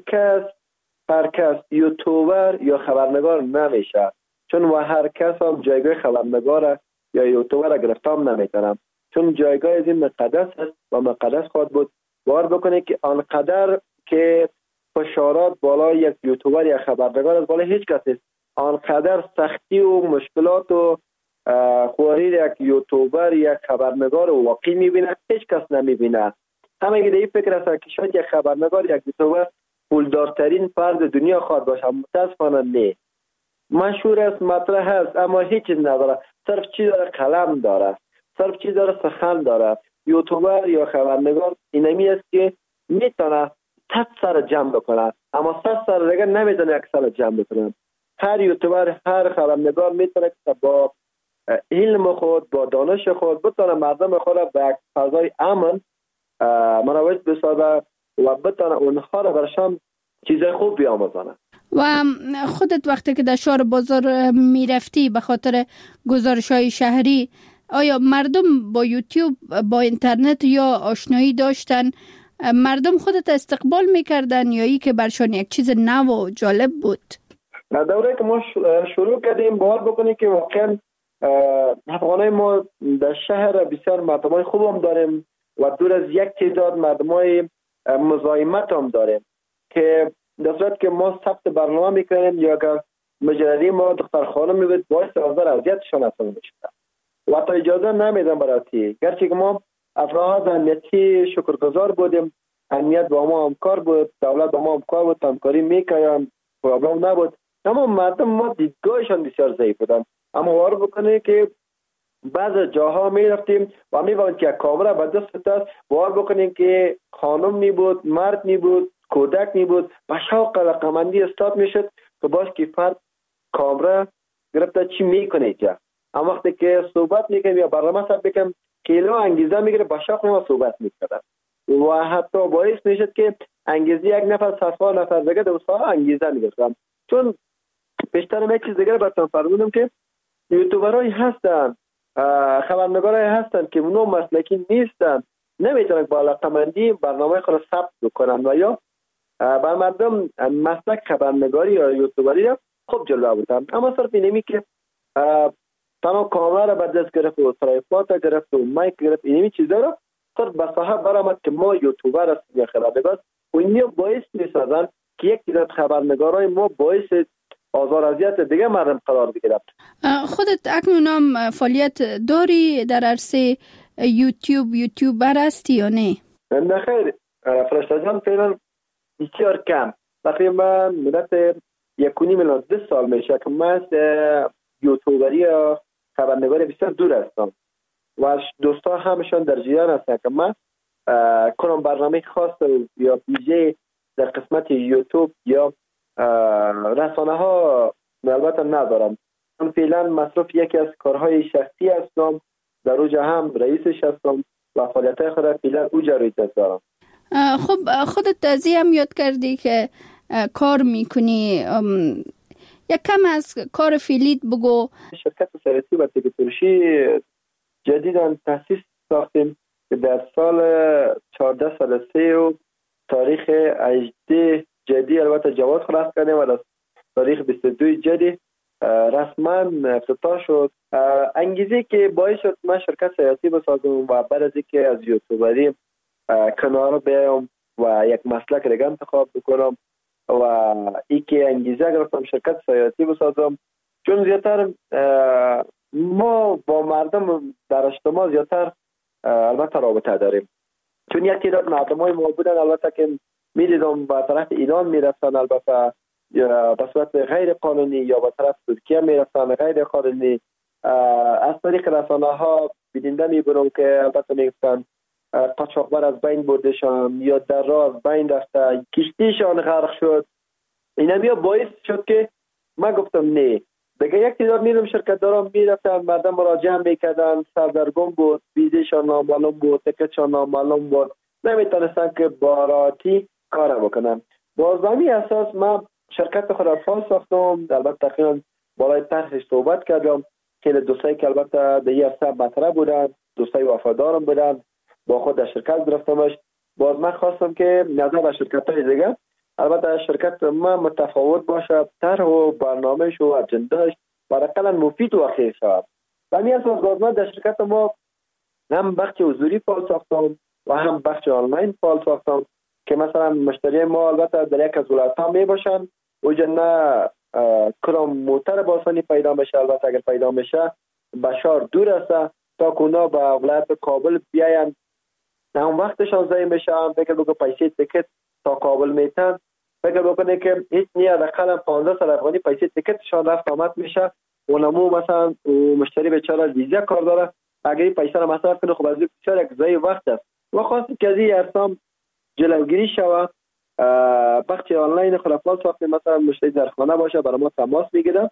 E: کس یوتیوبر یا خبرنگار نمیشه، چون و هر کس هم جایگاه خبرنگار یا یوتیوبر گرفتام نمیتونم، چون جایگاه از این مقدس است و مقدس خواهد بود. وار بکنه که آنقدر که فشارات بالا یک یوتیوبر یا خبرنگار از بالا هیچ کس نیست، آنقدر سختی و مشکلات و خواری یک یوتیوبر یک خبرنگار واقعی میبینه هیچ کس نمیبینه. همه که این فکر است که شاید یک خبرنگار یک یوتیوبر پولدارترین فرد دنیا خواهد باشه، متاسفانه نه. مشهور است، مطرح است، اما هیچ چیز نداره، صرف چیز داره قلم داره، صرف چیز داره سخن داره. یوتیوبر یا خبرنگار اینمی است که میتونه 100 سر جمع بکنه، اما 100 سر دیگه نمیتونه یک سر جمع بکنه. هر یوتیوبر، هر خبرنگار میتونه که با علم خود، با دانش خود بتونه مردم خود به یک فضای امن مروج بسازه و بتونه اونها را برشان چیزای خوب بیاموزانه.
A: و خودت وقتی که در شهر بازار میرفتی به خاطر گزارش‌های شهری، آیا مردم با یوتیوب، با اینترنت یا آشنایی داشتن؟ مردم خودت استقبال میکردن یا ای که برشان یک چیز نو و جالب بود؟
E: در دوره که ما شروع کردیم باور بکنیم که واقعا افغانای ما در شهر بسیار مردمای خوب هم داریم و دور از یک تعداد مردمای مزاحمت هم داریم که در صورت که ما ثبت برنامه میکنیم یا اگر مجری ما دختر خانم میبود باعث آزار اذیتشان اصلا میشه و تا اجازه نمیدن براتی. گرچه که ما افراد امنیتی شکرگزار بودیم، امنیت با ما همکار بود، دولت با ما همکار بود، همکاری میکردیم، پرابلم نبود، اما مردم ما دیدگاهشان بسیار ضعیف بودن. اما وار بکنه که بعض جاها میرفتیم و میباید که کامرا به دست است، وار بکنیم که خانم می بود، مرد می بود، کودک می بود، به شوق رقمندی استاد میشد که باش که فرد کامرا گرفته چی میکنه اینجا. اما وقتی که صحبت میکنیم یا برنامه ثبت میکنیم کیلو انگیزه میگیره، به شوق ما صحبت میکنه و حتی باعث میشد که انگیزه یک نفر صفا نفر دیگه دوستا انگیزه میگیرن. چون بیشتر یک چیز دیگه براتون فرمودم که یوتیوبرای هستن، خبرنگارای هستن که اونو مسلکی نیستن، نمیتونن با علاقمندی برنامه خود ثبت بکنن و یا بر مردم مسلک خبرنگاری یا یوتیوبری را خوب جلوه بودن. اما صرف اینمی که تمام کامرا را به دست گرفت و ترایفات گرفت و مایک گرفت، اینمی چیزا را صرف به صاحب برآمد که ما یوتیوبر هستیم یا خبرنگار و اینی باعث میسازن که یک تعداد خبرنگارای ما باعث آزار اذیت دیگه مردم قرار بگیرد.
A: خودت اکنون هم فعالیت داری در عرصه یوتیوبر هستی یا نه؟
E: نه خیر فرشته جان، فعلا بسیار کم. تقریبا مدت 1.5 میلیون 2 سال میشه که من از یوتیوبری یا خبرنگاری بسیار دور هستم و دوستا همشان در جریان هستن که من کنم برنامه خاص یا ویژه در قسمت یوتیوب یا رسانه ها البته ندارم. من فعلا مصروف یکی از کارهای شخصی هستم، در اوجا هم رئیسش هستم و فعالیت‌های خود فعلا اوجا روی دارم.
A: خب خودت از هم یاد کردی که کار میکنی، یک کم از کار فعلیت بگو.
E: شرکت سیاسی و تکنولوژی جدیداً تأسیس ساختیم که در سال 14 سال و تاریخ 18 جدی البته جواز خلاص کردیم و در تاریخ 22 جدی رسما افتتاح شد. انگیزه که باعث شد من شرکت سیاسی بسازم و بعد از اینکه از یوتیوبری کنار بیام و یک مسلک دیگه انتخاب بکنم و ای که انگیزه گرفتم شرکت سیاسی بسازم، چون زیادتر ما با مردم در اجتماع زیادتر البته رابطه داریم. چون یک تعداد مردمای ما بودن البته که می‌دیدم به طرف ایران میرفتن، البته به صورت غیر قانونی، یا به طرف ترکیه میرفتن غیر قانونی. از طریق رسانه ها بیننده میبرم که البته میگفتن قاچاقبر از بین بردشان یا در راه از بین رفته، کشتیشان غرق شد. اینا بیا باعث شد که من گفتم نه دیگه. یک تعداد میرم شرکت دارم میرفتن، مردم مراجعه میکردن، سردرگم بود، ویزشان نامعلوم بود، تکتشان نامعلوم بود، نمیتونستن که باراتی کار بکنن. باز همین اساس من شرکت خود را فعال ساختم. البته تقریبا بالای طرحش صحبت کردم. خیلی دوستایی که البته در یه عرصه مطرح بودن، دوستای وفادارم بودن، با خود در شرکت گرفتمش. باز من خواستم که نظر به شرکت‌های دیگه البته شرکت ما متفاوت باشه، طرح و برنامه‌اش و اجنده‌اش برای مفید و خیر شود. و همین اساس باز من در شرکت ما هم بخش حضوری فعال ساختم و هم بخش آنلاین فعال ساختم که مثلا مشتری ما البته در یک از ولایت‌ها می باشن و نه کرم موتر با آسانی پیدا میشه. البته اگر پیدا میشه بشار دور است تا کونا به ولایت کابل بیاین، اون وقتشان ضایع میشه. فکر بگو پیسه تیکت تا کابل میتن، فکر بکنه که هیچ نیا دقیقاً 15 سال افغانی پیسه تیکتشان رفت آمد میشه. اونمو مثلا مشتری بیچاره ویزا کار داره، اگر پیسه رو مصرف کنه خب از بسیار یک ضایع وقت است. و خواستم که از این ارسام جلوگیری شود. بخش آنلاین خلافات ساختیم، مثلا مشتری در خانه باشه برای ما تماس میگیره،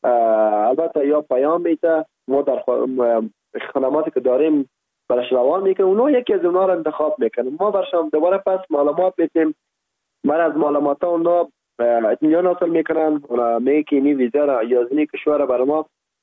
E: البته یا پیام میده، ما در خدماتی که داریم برش روان میکنه، اونا یکی از اونا رو انتخاب میکنه، ما برشان دوباره پس معلومات میدیم. من از معلومات اونا اطمینان حاصل میکنن، میگه که این ویزا را یا از این کشور برای ما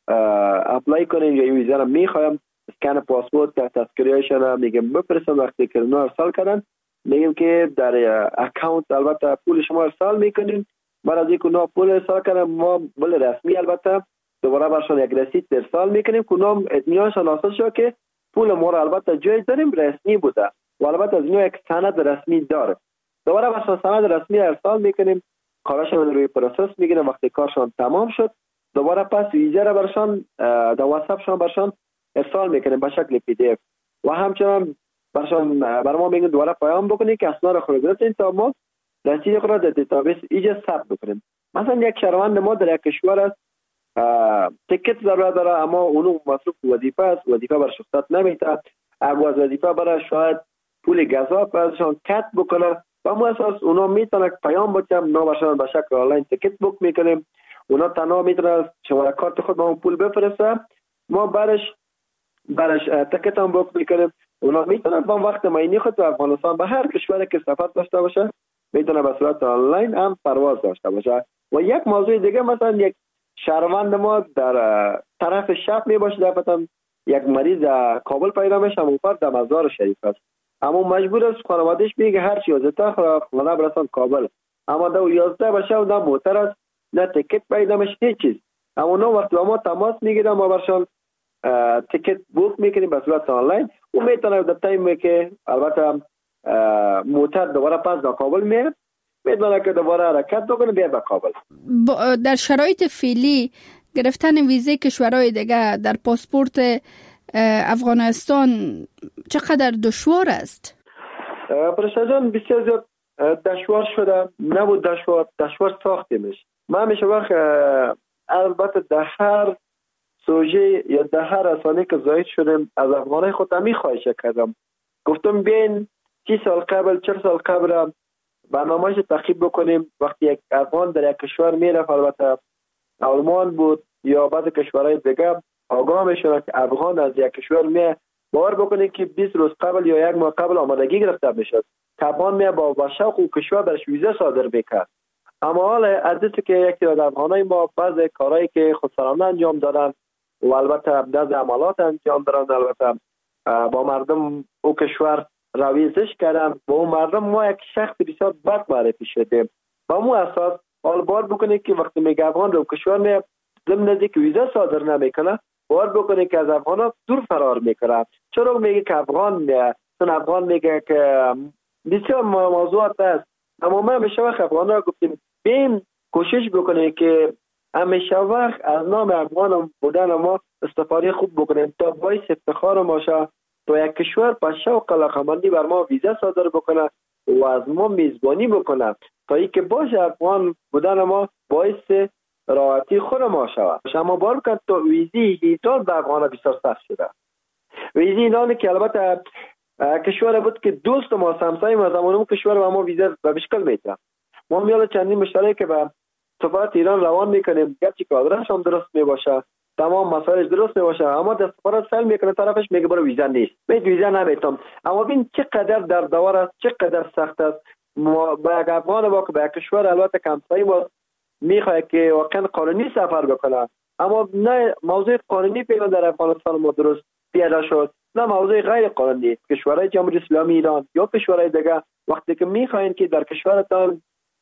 E: اپلای کنین یا این ویزا را میخوایم، اسکن پاسپورت در تذکریه‌شان میگم بفرستن. وقتی که اونا ارسال کردن میگیم که در اکانت البته پول شما ارسال میکنین. بعد از اینکه اونا پول ارسال کردن ما بل رسمی البته دوباره برشان یک رسید ارسال میکنیم که اونا اطمینانشان حاصل شد که پول ما رو البته جای داریم رسمی بوده و البته از اینا یک سند رسمی داره. دوباره برشان سند رسمی ارسال میکنیم، کارشان روی پروسس میگیریم. وقتی کارشان تمام شد دوباره پس ویزا را برشان در واتساپ شان برشان ارسال میکنیم به شکل پی دی اف و همچنان برشان برای ما میگن دوباره پیام بکنید که اسناد خود گرفتین تا ما رسید خود را در دیتابیس ایجا ثبت بکنیم. مثلا یک شهروند ما در یک کشور است، تیکت ضرورت داره اما اونو مصروف وظیفه است، وظیفه بر شخصت نمیده، اگه از وظیفه برای شاید پول گزاف ازشان کت بکنه و ما اساس اونا میتونه پیام بکنم اونا برشان به شکل آنلاین تیکت بک میکنیم. اونا تنها میتونه شماره کارت خود با پول بفرسته، ما برش تیکت هم بک میکنیم. اونا میتونن با وقت معینی خود تو افغانستان به هر کشوری که سفر داشته باشه میتونه به صورت آنلاین هم پرواز داشته باشه. و یک موضوع دیگه مثلا یک شهروند ما در طرف شب می باشه دفعتا یک مریض کابل پیدا میشه، اون فرد در مزار شریف است، اما مجبور است خانوادهش میگه هر چی 11 خانه برسان کابل، اما دو 11 باشه و نه موتر است نه تیکت پیدا میشه هیچ چیز. اما اونا وقتی ما تماس میگیرن ما برشان تیکت بوک میکنیم به صورت آنلاین و میتونه در تایمی که البته موتر دوباره پس در کابل میره میدونه که دوباره حرکت بکنه بیا به کابل.
A: در شرایط فعلی گرفتن ویزه کشورهای دیگه در پاسپورت افغانستان چقدر دشوار است؟
E: پرشا جان بسیار زیاد دشوار شده، نبود دشوار ساخته میشه. ما همیشه وقت البته در هر سوژه یا در هر رسانه که زاید شدیم از افغانای خود همی خواهش کردم، گفتم بین 30 سال قبل 40 سال قبل برنامه‌اش تعقیب بکنیم. وقتی یک افغان در یک کشور میره، البته آلمان بود یا بعض کشورهای دیگه، آگاه میشن که افغان از یک کشور میه، باور بکنید که 20 روز قبل یا یک ماه قبل آمادگی گرفته میشد که افغان میه با شوق و کشور برش ویزا صادر بکرد. اما حالا از اینکه که یک تعداد افغانای ما بعض کارهایی که خودسرانه انجام دادن و البته بعض عملات انجام دادن، البته با مردم او کشور رویزش کردن، با اون مردم ما یک شخص بسیار بد معرفی شدیم. با مو اساس حال باور بکنید که وقتی میگه افغان رو کشور میه ضمن نزدیک ویزا صادر نمیکنه، باور بکنید که از افغان دور فرار میکنه. چرا میگه که افغان میه؟ چون افغان میگه که بسیار موضوعات است. اما ما همیشه وقت افغان را گفتیم بیم کوشش بکنیم که همیشه وقت از نام افغان بودن ما استفاده خوب بکنیم تا باعث افتخار ما شه، تا یک کشور با شوق علاقه‌مندی بر ما ویزا صادر بکنه و از ما میزبانی بکنه، تا اینکه باشه افغان بودن ما باعث راحتی خود ما شود. اما بار که تو ویزی ایتال به افغان بسیار سخت شده. ویزی ایرانی که البته کشور بود که دوست ما همسایه ما زمانمون کشور به ما ویزا به مشکل میده. ما میاله چندین مشترک که به سفارت ایران روان میکنیم، گرچه که آدرس هم درست میباشه، تمام مسائلش درست میباشه، اما در سفارت سل میکنه طرفش میگه برو ویزا نیست، ویزا نمیتونم. اما ببین چقدر در دوار است، چقدر سخت است. با یک افغان با که به کشور البته همسایه ما میخواد که واقعا قانونی سفر بکنه، اما نه موضوع قانونی پیدا در افغانستان ما درست پیدا شد، نه موضوع غیر قانونی. کشورهای جمهوری اسلامی ایران یا کشورهای دیگه وقتی که میخواین که در کشورتان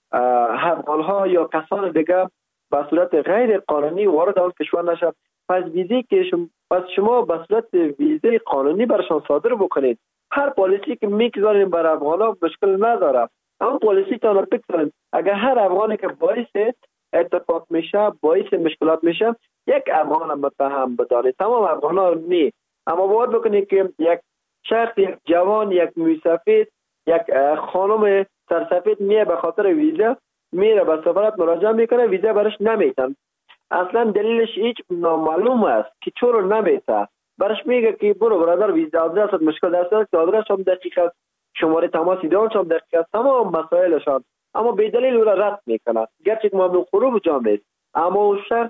E: افغانها یا کسان دیگه به صورت غیر قانونی وارد آن کشور نشد، پس ویزی که شما به صورت ویزه قانونی برشان صادر بکنید. هر پالیسی که میگذارین بر افغانها مشکل نداره، اما پالیسی تان رو بگذارین. اگر هر افغانی که باعث اتفاق میشه، باعث مشکلات میشه، یک افغان متهم بدانید، تمام افغان‌ها نی. اما باید بکنید که یک شخص، یک جوان، یک موسفید، یک خانم سرسفید میه به خاطر ویزا میره به سفارت مراجعه میکنه، ویزا برش نمیتن. اصلا دلیلش هیچ نامعلوم است که چرا نمیته. برش میگه که برو برادر ویزا آدرست مشکل دست است، آدرس هم دقیق است، شماره تماس ایدانش هم دقیق است، تمام مسائلشان، اما به دلیل او را رد میکنه. گرچه که ممنوع خروج جامعه است، اما اون شخص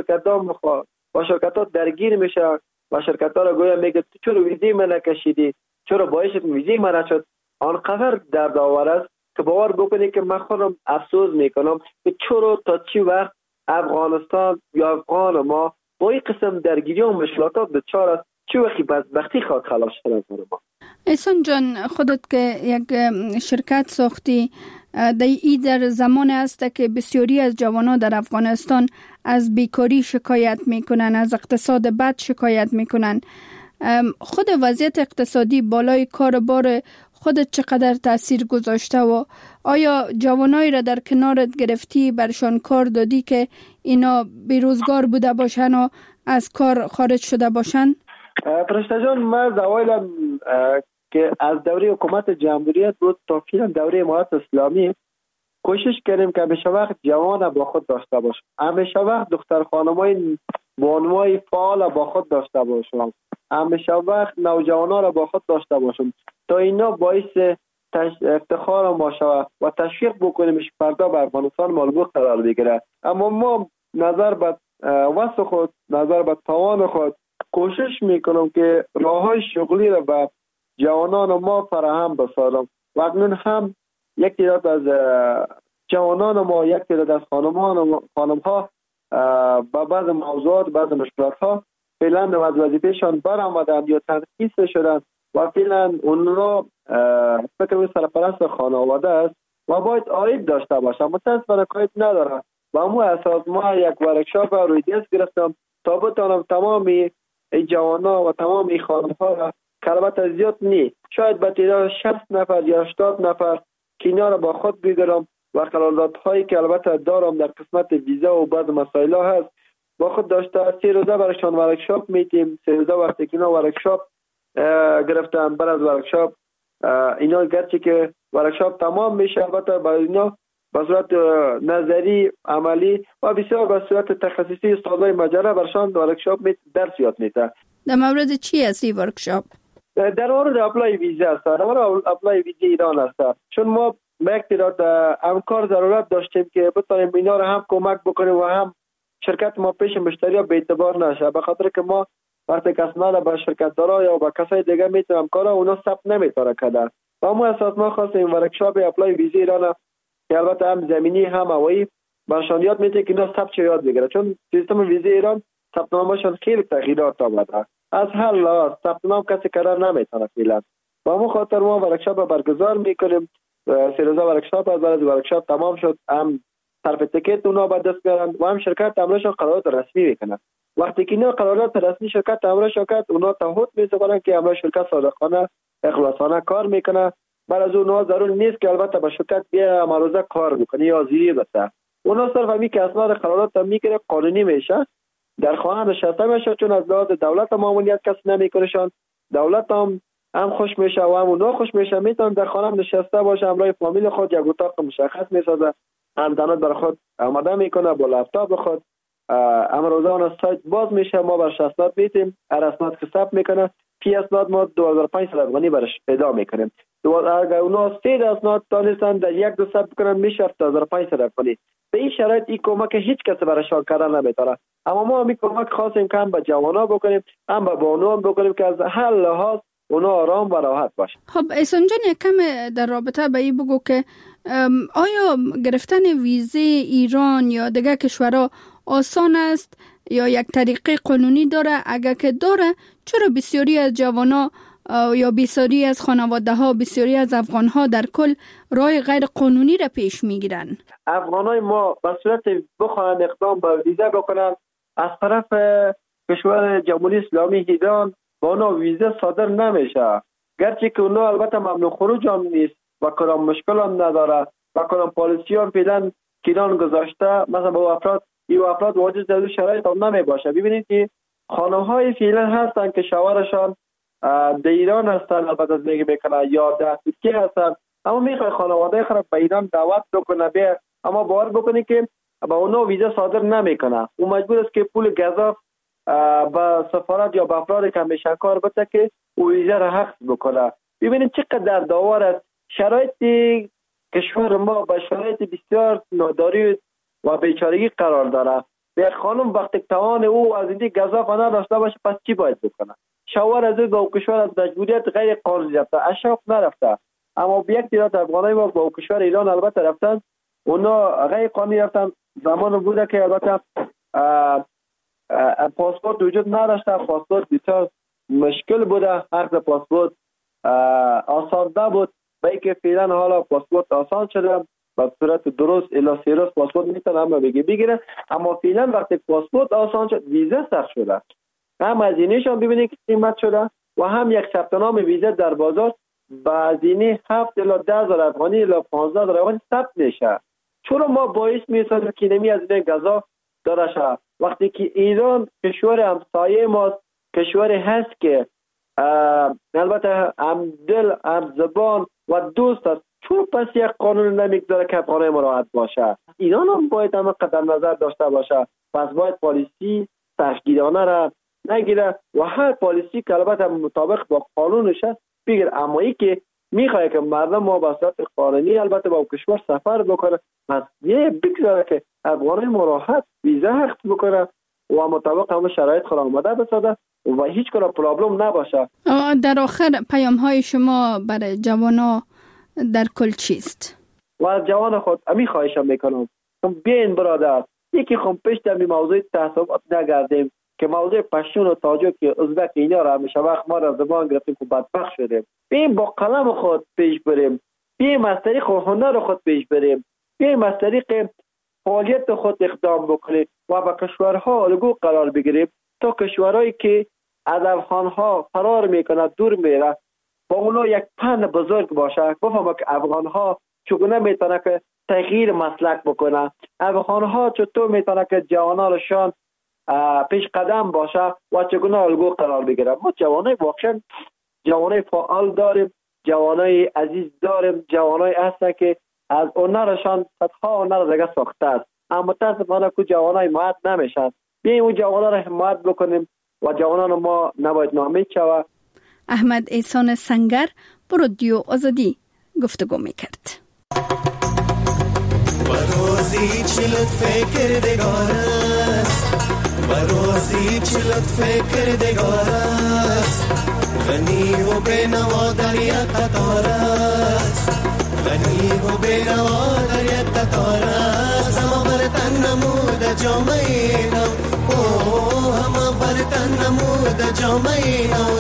E: با شرکت درگیر میشه و شرکت ها را گویا میگه تو چرا ویزی من نکشیدی، چرا باعث ویزی من نشد. آنقدر دردآور است که باور بکنید که من خودم افسوس میکنم که چرا تا چی وقت افغانستان یا افغان ما با این قسم درگیری و مشکلات دچار است، چی وقتی بدبختی خواهد خلاص شدن ما.
A: احسان جان، خودت که یک شرکت ساختی، در زمان است که بسیاری از جوانان در افغانستان از بیکاری شکایت میکنن، از اقتصاد بد شکایت میکنن. خود وضعیت اقتصادی بالای کار بار خودت چقدر تأثیر گذاشته و آیا جوانایی را در کنارت گرفتی، برشان کار دادی که اینا بیروزگار بوده باشن و از کار خارج شده باشن؟
E: پرشتا جان، ما زوایل که از دوره حکومت جمهوریت بود تا فعلا دوره امارت اسلامی کوشش کردیم که همیشه وقت جوان با خود داشته باشیم، همیشه وقت دختر خانمای بانوای فعال با خود داشته باشیم، همیشه وقت نوجوانان را با خود داشته باشیم تا اینا باعث افتخار ما شود و تشویق بکنیمش فردا به افغانستان مالبوخ قرار بگیره. اما ما نظر به وسع خود، نظر به توان خود کوشش میکنم که راههای شغلی را به جوانان ما فراهم بسازم و اکنون هم یک تعداد از جوانان ما، یک تعداد از خانم‌ها با بعض موضوعات، بعض مشکلات ها فعلا از وظیفهشان برآمدند یا تنقیص شدند و فعلا اونها فکر سرپرست خانواده است و باید عاید داشته باشند. متاسفانه عاید ندارند و امو اساس ما یک ورکشاپ روی دست گرفتم تا بتانم تمام این جوانان و تمام این خانم‌ها را که البته زیاد نی، شاید به تعداد 60 نفر یا 80 نفر که اینا را با خود بگیرم و قراردادهایی که البته دارم در قسمت ویزا و بعض مسائل هست با خود داشته. 3 روزه برایشان ورکشاپ میتیم. 3 روزه وقتی که اینا ورکشاپ گرفتن، بعد از ورکشاپ اینا گرچه که ورکشاپ تمام میشه البته برای اینا به صورت نظری عملی و بسیار به صورت تخصصی استادای مجله برشان ورکشاپ درس یاد میده.
A: در مورد چی است این ورکشاپ؟
E: در مورد اپلای ویزا است. در مورد اپلای ویزا ایران است. چون ما به اقتدار همکار ضرورت داشتیم که بتونیم اینا رو هم کمک بکنیم و هم شرکت ما پیش مشتری‌ها به اعتبار نشه، به خاطر که ما وقتی کسمال به شرکت دارا یا با کسای دیگه میتونم کارا اونا ثبت نمیتونه کردن و ما اساس ما خواستیم ورکشاپ اپلای ویزا ایران که البته هم زمینی هم هوایی برشان یاد میده که اینا ثبت یاد بگیره، چون سیستم ویزا ایران ثبت نامشون خیلی تغییرات آورده. از هر لحاظ ثبت نام کسی کردن نمیتونه فعلا. با همون خاطر ما ورکشاپ برگزار میکنیم. 3 روزه ورکشاپ از بعد ورکشاپ تمام شد هم صرف تیکت اونا به دست میارن و هم شرکت عملشون قرارداد رسمی میکنن. وقتی که اینا قرارداد رسمی شرکت عملشون کرد اونا تعهد میذارن که عمل شرکت صادقانه اخلاصانه کار میکنه. بعد از اون ضرور نیست که البته به شرکت بیا مروزه کار بکنه یا زیری بده. اونا صرف همین که اسناد قرارداد میگیره قانونی میشه، در خانه نشسته میشه، چون از لحاظ دولت ماموریت کسی نمیکنشان. دولت هم خوش میشه و هم اونا خوش میشه، میتونن در خانه نشسته باشه، همراه فامیل خود یک اتاق مشخص میسازه، اینترنت بر خود آماده میکنه با لپتاپ خود. امروزه سایت باز میشه، ما برش اسناد میتیم، هر اسناد حساب میکنه. پی اسناد ما 2500 افغانی برش پیدا میکنیم. اگر اونا 3 اسناد دانستن در یک دو ثبت کنن میشه 7500 افغانی. به این شرایط این کمک هیچ کس برشان کردن نمیتونه. اما ما همین کمک خواستیم که هم به جوانا بکنیم هم به بانو بکنیم که از هر لحاظ اونا آرام و راحت باشه.
A: خب احسان جان یک کم در رابطه به این بگو که آیا گرفتن ویزه ایران یا دیگه کشورها آسان است یا یک طریقه قانونی داره؟ اگر که داره چرا بسیاری از جوانا یا بسیاری از خانواده ها، بسیاری از افغان ها در کل راه غیر قانونی را پیش میگیرن؟
E: افغان های ما به صورت بخواهن اقدام به ویزه بکنن از طرف کشور جمهوری اسلامی ایران با اونا ویزه صادر نمیشه، گرچه که اونا البته ممنوع خروج هم نیست و کدام مشکل هم نداره و کدام پالیسی هم فعلا ایران گذاشته. مثلا با افراد واجد در شرایط هم نمی باشه. ببینید که خانه های فعلا هستن که شوهرشان در ایران هستن، البته زندگی میکنن یا در ترکیه هستن، اما میخوای خانواده خود به ایران دعوت بکنه بیا، اما باور بکنی که با اونا ویزه صادر نمیکنه. او مجبور است که پول گزاف با سفارت یا با افراد که همیشه کار بده که او ویزه را حفظ بکنه. ببینید چقدر داور است. شرایط کشور ما با شرایط بسیار ناداری و بیچارگی قرار داره. یک خانم وقتی توان او از این گزاف نداشته باشه پس چی باید بکنه؟ شوهر از او کشور از مجبوریت غیر قانونی رفته، اشراف نرفته، اما به یک تعداد افغانای ما با کشور ایران البته رفتن، اونا غیر قانونی رفتن. زمان بوده که البته پاسپورت وجود نداشته، پاسپورت بسیار مشکل بوده، عقد پاسپورت آسانده بود، با اینکه فعلا حالا پاسپورت آسان شده، به صورت درست الی 3 روز پاسپورت میتونه هم بگیره، اما فعلا وقتی پاسپورت آسان شد ویزه سخت شده. هم هزینه‌اش هم ببینید که قیمت شده و هم یک ثبت نام ویزه در بازار با هزینه 7 الی 10,000 افغانی الی 15,000 افغانی ثبت میشه. چرا ما باعث می‌شیم که نمی از این گزاف داره شه؟ وقتی که ایران کشور همسایه ماست، کشوری هست که البته هم دل هم زبان و دوست است، چون پس یک قانون نمیگذاره که افغانای مراحت باشه؟ ایران هم باید هم قدم نظر داشته باشه. پس باید پالیسی سختگیرانه را نگیره و هر پالیسی که البته مطابق با قانونش است بگیره. اما ای که میخواه که مردم ما به صورت قانونی البته با کشور سفر بکنه، پس یه بگذاره که افغانای مراحت ویزا حق بکنه و مطابق همه شرایط خود آماده بسازه و هیچ کنه پرابلم نباشه.
A: در آخر پیام های شما برای جوانا در کل چیست؟
E: و از جوان خود امی خواهشم میکنم بیاین برادر، یکی خم پیش در موضوع تعصبات نگردیم که موضوع پشتون و تاجیک و ازبک اینا را همیشه وقت ما را زبان گرفتیم که بدبخت شدیم. بیاین با قلم خود پیش بریم، بیاین از طریق هنر خود پیش بریم، بیاین از طریق فعالیت خود اقدام بکنیم و با کشورها الگو قرار بگیریم تا کشورهایی که از افغانها فرار میکنه دور میره با اونا یک پند بزرگ باشه، بفهمه که افغانها چگونه میتونه که تغییر مسلک بکنه. افغان ها چطور میتونه که جوانانشان پیش قدم باشه و چگونه الگو قرار بگیره. ما جوانای واقعا جوانای فعال داریم، جوانای عزیز داریم، جوانای هستن که از هنرشان صدها هنر دیگه ساخته است، اما متاسفانه که جوانای حمایت نمیشن. بیاییم اون جوانا را حمایت بکنیم و جوانان ما نباید ناامید شود.
A: احمد احسان سنگر با رادیو آزادی گفتگو میکرد.
F: بروزی چلت فکردگار است، بروزی چلت فکردگار است، غنی و بینوا در یک قطار است، غنی و بینوا در یک قطار است. همه برتن نمود جامعه نو، همه برتن نمود جامعه نو.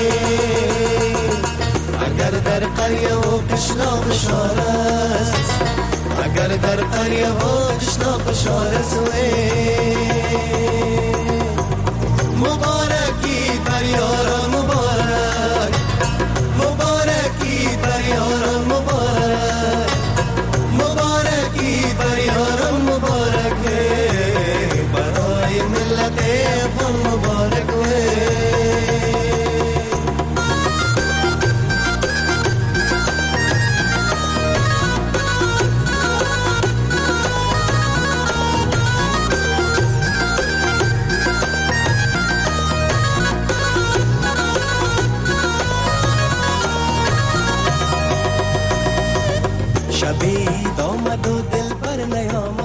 F: اگر در قریه و قشنا بشار است، اگر در قریه و قشنا بشار است، مبارکی بر یاران مبارک، مبارکی بر یاران مبارک، مبارکی بر یاران مبارک، برای ملت افغان مبارک. شبی آمد و دل بر نیامد،